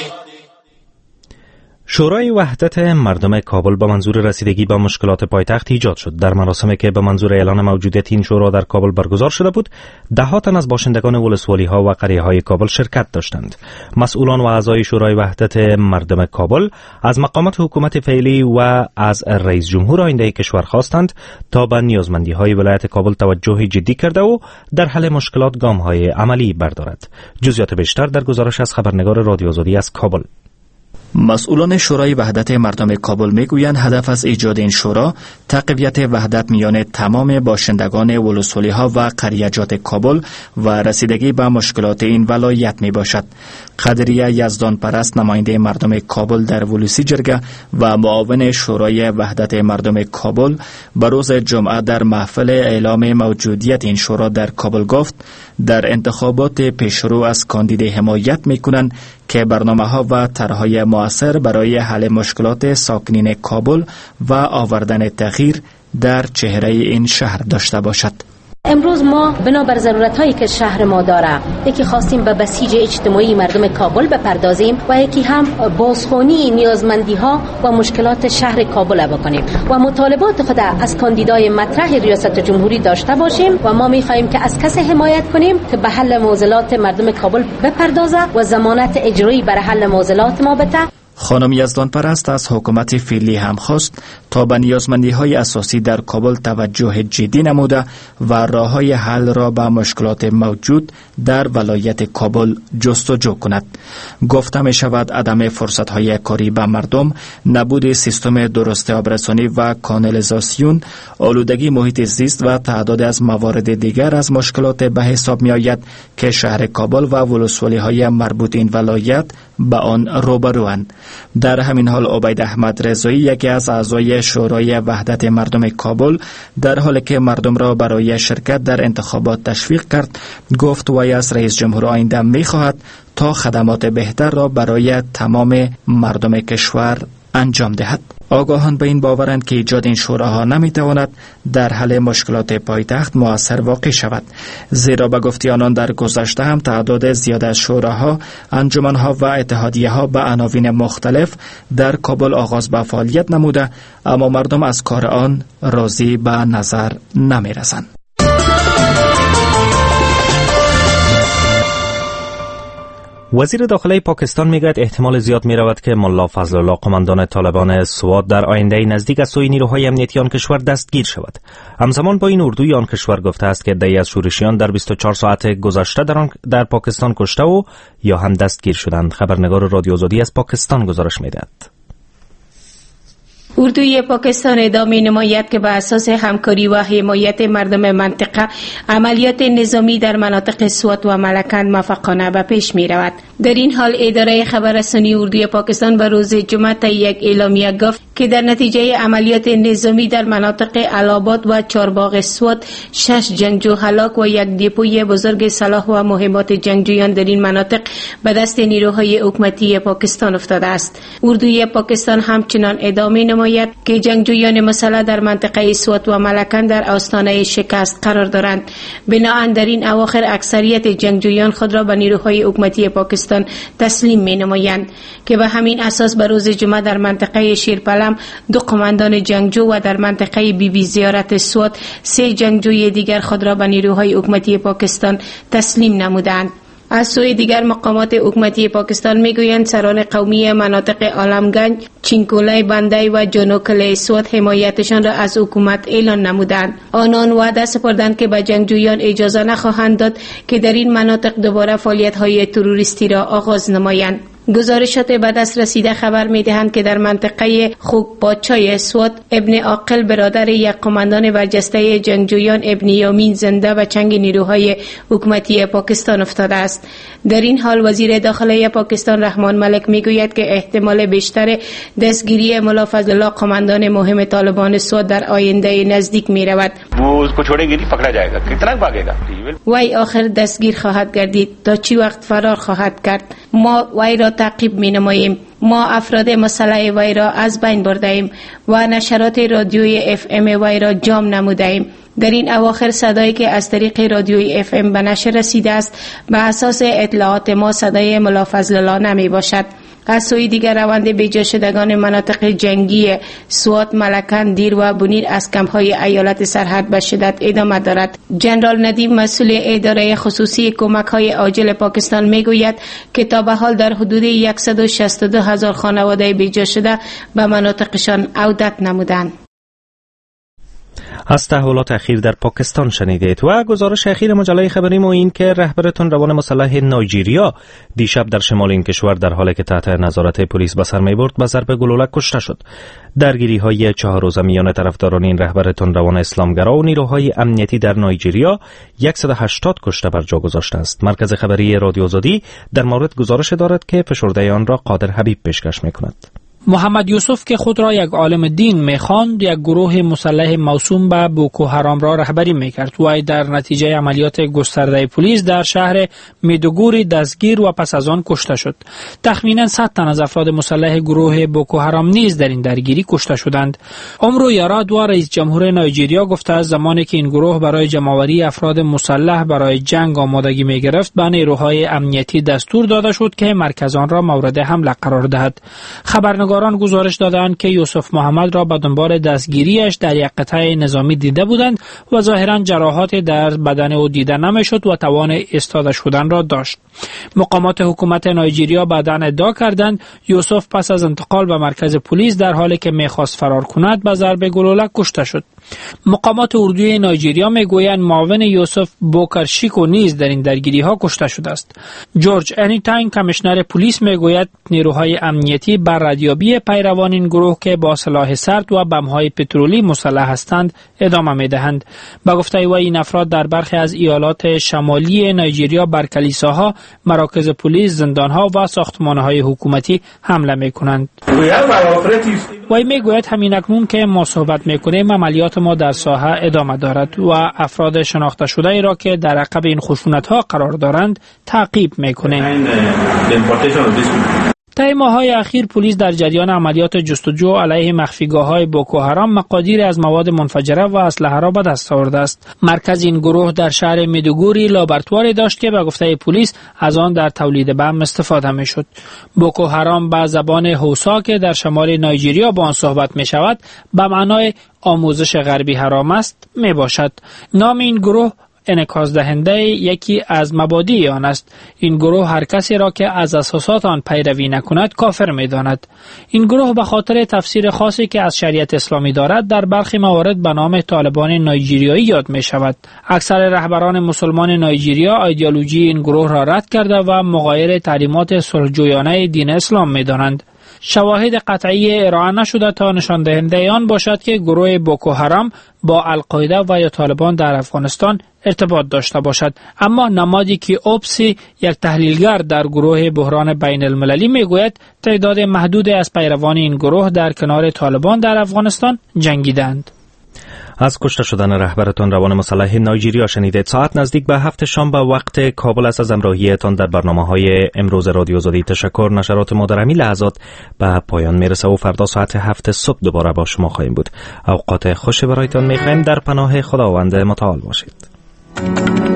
شورای وحدت مردم کابل با منظور رسیدگی به مشکلات پایتخت ایجاد شد. در مراسمی که به منظور اعلان موجودیت این شورا در کابل برگزار شده بود، ده ها تن از باشندگان ولسوالی ها و قریه های کابل شرکت داشتند. مسئولان و اعضای شورای وحدت مردم کابل از مقامات حکومت فعلی و از رئیس جمهور آینده کشور خواستند تا به نیازمندی های ولایت کابل توجه جدی کرده و در حل مشکلات گام های عملی بردارد. جزئیات بیشتر در گزارش از خبرنگار رادیو آزادی از کابل. مسئولان شورای وحدت مردم کابل میگویند هدف از ایجاد این شورا تقویت وحدت میان تمام باشندگان ولسوالی ها و قریجات کابل و رسیدگی به مشکلات این ولایت می باشد. قدریه یزدان پرست، نماینده مردم کابل در ولوسی جرگه و معاون شورای وحدت مردم کابل، به روز جمعه در محفل اعلام موجودیت این شورا در کابل گفت در انتخابات پیشرو از کاندید حمایت میکنند که برنامه‌ها و طرح‌های مؤثر برای حل مشکلات ساکنین کابل و آوردن تغییر در چهره این شهر داشته باشد. امروز ما بنابر ضرورت‌هایی که شهر ما داره، یکی خواستیم به بسیج اجتماعی مردم کابل بپردازیم و یکی هم بازخوانی نیازمندی‌ها و مشکلات شهر کابل بکنیم و مطالبات خود از کاندیدای مطرح ریاست جمهوری داشته باشیم و ما می‌خواهیم که از کسی حمایت کنیم که به حل معضلات مردم کابل بپردازه و ضمانت اجرایی برای حل معضلات ما بده. خانم یزدان پرست از حکومت فعلی هم خواست تا به نیازمندی‌های اساسی در کابل توجه جدی نموده و راه‌های حل را به مشکلات موجود در ولایت کابل جستجو کند. گفته می شود عدم فرصت‌های کاری به مردم، نبود سیستم درست آبرسانی و کانالیزاسیون، آلودگی محیط زیست و تعداد از موارد دیگر از مشکلات به حساب می آید که شهر کابل و ولسوالی‌های مربوط این ولایت به آن روبروند. در همین حال عبید احمد رضایی، یکی از اعضای شورای وحدت مردم کابل، در حالی که مردم را برای شرکت در انتخابات تشویق کرد، گفت وی از رئیس جمهور آینده می خواهد تا خدمات بهتر را برای تمام مردم کشور انجام دهد. آگاهان به این باورند که ایجاد این شوراها نمیتواند در حل مشکلات پایتخت مؤثر واقع شود، زیرا به گفته آنان در گذشته هم تعداد زیاد از شوراها، انجمنها و اتحادیه‌ها به عناوین مختلف در کابل آغاز به فعالیت نموده، اما مردم از کار آن راضی به نظر نمی‌رسند. وزیر داخلی پاکستان میگوید احتمال زیاد می رود که ملا فضل الله قماندان طالبان سوات در آینده نزدیک از سوی نیروهای امنیتی آن کشور دستگیر شود. همزمان با این اردوی آن کشور گفته است که عده‌ای از شورشیان در بیست و چهار ساعت گذشته در, در پاکستان کشته و یا هم دستگیر شدند. خبرنگار رادیو آزادی از پاکستان گزارش میدهد. اردوی پاکستان ادامه نماید که بر اساس همکاری و حمایت مردم منطقه عملیات نظامی در مناطق سوات و ملکند موفقانه به پیش می رود. در این حال اداره خبررسانی اردوی پاکستان به روز جمعه تا یک اعلامیه گفت که در نتیجه عملیات نظامی در مناطق الاباد و چارباغ سوات شش جنگجو هلاک و یک دپوی بزرگ سلاح و مهمات جنگجویان در این مناطق به دست نیروهای حکومتی پاکستان افتاده است. اردوی پاکستان همچنان ادامه نماید که جنگجویان مسلح در منطقه سوات و ملکند در آستانه شکست قرار دارند. بنابراین در این اواخر اکثریت جنگجویان خود را به نیروهای حکومتی پاکستان تسلیم می نمایند که به همین اساس به روز جمعه در منطقه شیرپلم دو قماندان جنگجو و در منطقه بی بی زیارت سوات سه جنگجوی دیگر خود را به نیروهای حکومتی پاکستان تسلیم نمودند. از سوی دیگر مقامات حکومتی پاکستان میگویند سران قومی مناطق عالمگنج، چینکولای بندای و جنوکله سوات حمایتشان را از حکومت اعلان نمودند. آنان وعده سپردند که به جنگجویان اجازه نخواهند داد که در این مناطق دوباره فعالیت‌های تروریستی را آغاز نمایند. گزارشات به دست رسیده خبر می‌دهند که در منطقه خوکباچای سوات ابن عاقل برادر یک قماندان برجسته جنگجویان ابن یامین زنده و چنگ نیروهای حکومتی پاکستان افتاده است. در این حال وزیر داخلی پاکستان رحمان ملک میگوید که احتمال بیشتر دستگیری ملا فضل الله قماندان مهم طالبان سوات در آینده نزدیک می‌رود. وی آخر دستگیر خواهد گردید، تا چی وقت فرار خواهد کرد؟ ما وی را تعقیب می نماییم. ما افراد مسلح وی را از بین برده ایم و نشرات رادیوی اف ام وی را جام نموده ایم. در این اواخر صدایی که از طریق رادیوی اف ام به نشر رسیده است به اساس اطلاعات ما صدای ملا فضل الله نمی باشد. از سوی دیگر روند بیجا شدگان مناطق جنگی سوات، ملکند، دیر و بونیر از کمپ‌های ایالت سرحد به شدت ادامه دارد. جنرال ندیم مسئول اداره خصوصی کمک‌های عاجل پاکستان میگوید که تا به حال در حدود صد و شصت و دو هزار خانواده بیجا شده به مناطقشان عودت نمودند. از تحولات اخیر در پاکستان شنیدید و گزارش اخیر مجله خبری ما این که رهبر تندروان مسلح نایجیریا دیشب در شمال این کشور در حالی که تحت نظارت پلیس به سر می‌برد به ضرب گلوله کشته شد. درگیری‌های چهار روزه میان طرفداران این رهبر تندروان اسلامگرا و نیروهای امنیتی در نایجیریا صد و هشتاد کشته بر جا گذاشته است. مرکز خبری رادیو آزادی در مورد گزارش دارد که فشرده آن را قادر حبیب پیشکش می‌کند. محمد یوسف که خود را یک عالم دین می‌خواند، یک گروه مسلح موسوم به بوکو حرام را رهبری می‌کرد و در نتیجه عملیات گسترده پلیس در شهر میدوگوری دستگیر و پس از آن کشته شد. تخمیناً صد تن از افراد مسلح گروه بوکو حرام نیز در این درگیری کشته شدند. عمرو یارادوا رئیس جمهور نایجیریا گفته است زمانی که این گروه برای جمع‌آوری افراد مسلح برای جنگ آمادگی می‌گرفت، به نیروهای امنیتی دستور داده شد که مرکز آن را مورد حمله قرار دهد. خبرنگار گزاران گزارش دادند که یوسف محمد را به دنبال دستگیریش در یک قطعه نظامی دیده بودند و ظاهراً جراحات در بدن او دیده نمیشد و توان ایستاده شدن را داشت. مقامات حکومت نایجیریا بعداً ادعا کردند یوسف پس از انتقال به مرکز پلیس در حالی که می‌خواست فرار کند به ضرب گلوله کشته شد. مقامات اردوی نایجیریا میگویند معاون یوسف بوکر شیکو نیز در این درگیری‌ها کشته شده است. جورج انیتاین کمیشنر پلیس میگوید نیروهای امنیتی بر ردیابی پیروان این گروه که با سلاح سرد و بم‌های پترولی مسلح هستند ادامه می‌دهند. به گفته او این افراد در برخی از ایالات شمالی نایجیریا بر کلیساها، مراکز پلیس، زندان‌ها و ساختمان‌های حکومتی حمله می‌کنند. وی میگوید همین اکنون که ما صحبت می‌کنیم عملیات ما در ساحه ادامه دارد و افراد شناخته شده ای را که در عقب این خشونت‌ها قرار دارند تعقیب می‌کنیم. طی ماه‌های اخیر پلیس در جریان عملیات جستجو علیه مخفیگاه‌های بوکو حرام مقادیر از مواد منفجره و اسلحه را به دست آورده است. مرکز این گروه در شهر میدوگوری لابراتواری داشت که به گفته پلیس از آن در تولید بم استفاده می‌شد. بوکو حرام به زبان هوسا که در شمال نایجریا با آن صحبت می‌شود به معنای آموزش غربی حرام است میباشد. نام این گروه انعکاس دهنده یکی از مبادی آن است. این گروه هر کسی را که از اساسات آن پیروی نکند کافر می‌داند. این گروه به خاطر تفسیر خاصی که از شریعت اسلامی دارد در برخی موارد به نام طالبان نایجریایی یاد می‌شود. اکثر رهبران مسلمان نایجریا ایدئولوژی این گروه را رد کرده و مغایر تعلیمات صلح‌جویانه دین اسلام می‌دانند. شواهد قطعی ارائه نشده تا نشان دهنده آن باشد که گروه بوکو حرام با القاعده و یا طالبان در افغانستان ارتباط داشته باشد، اما نمادی که اوبسی یک تحلیلگر در گروه بحران بین المللی میگوید تعداد محدودی از پیروان این گروه در کنار طالبان در افغانستان جنگیدند. از کشته شدن رهبر تندروان مسلح نایجریا شنیدید. ساعت نزدیک به هفت شام به وقت کابل است. از همراهیتان در برنامه‌های امروز رادیو آزادی تشکر. نشرات ما در همین لحظات به پایان میرسه و فردا ساعت هفت صبح دوباره با شما خواهیم بود. اوقات خوشی برایتان می‌خواهیم. در پناه خداوند متعال باشید.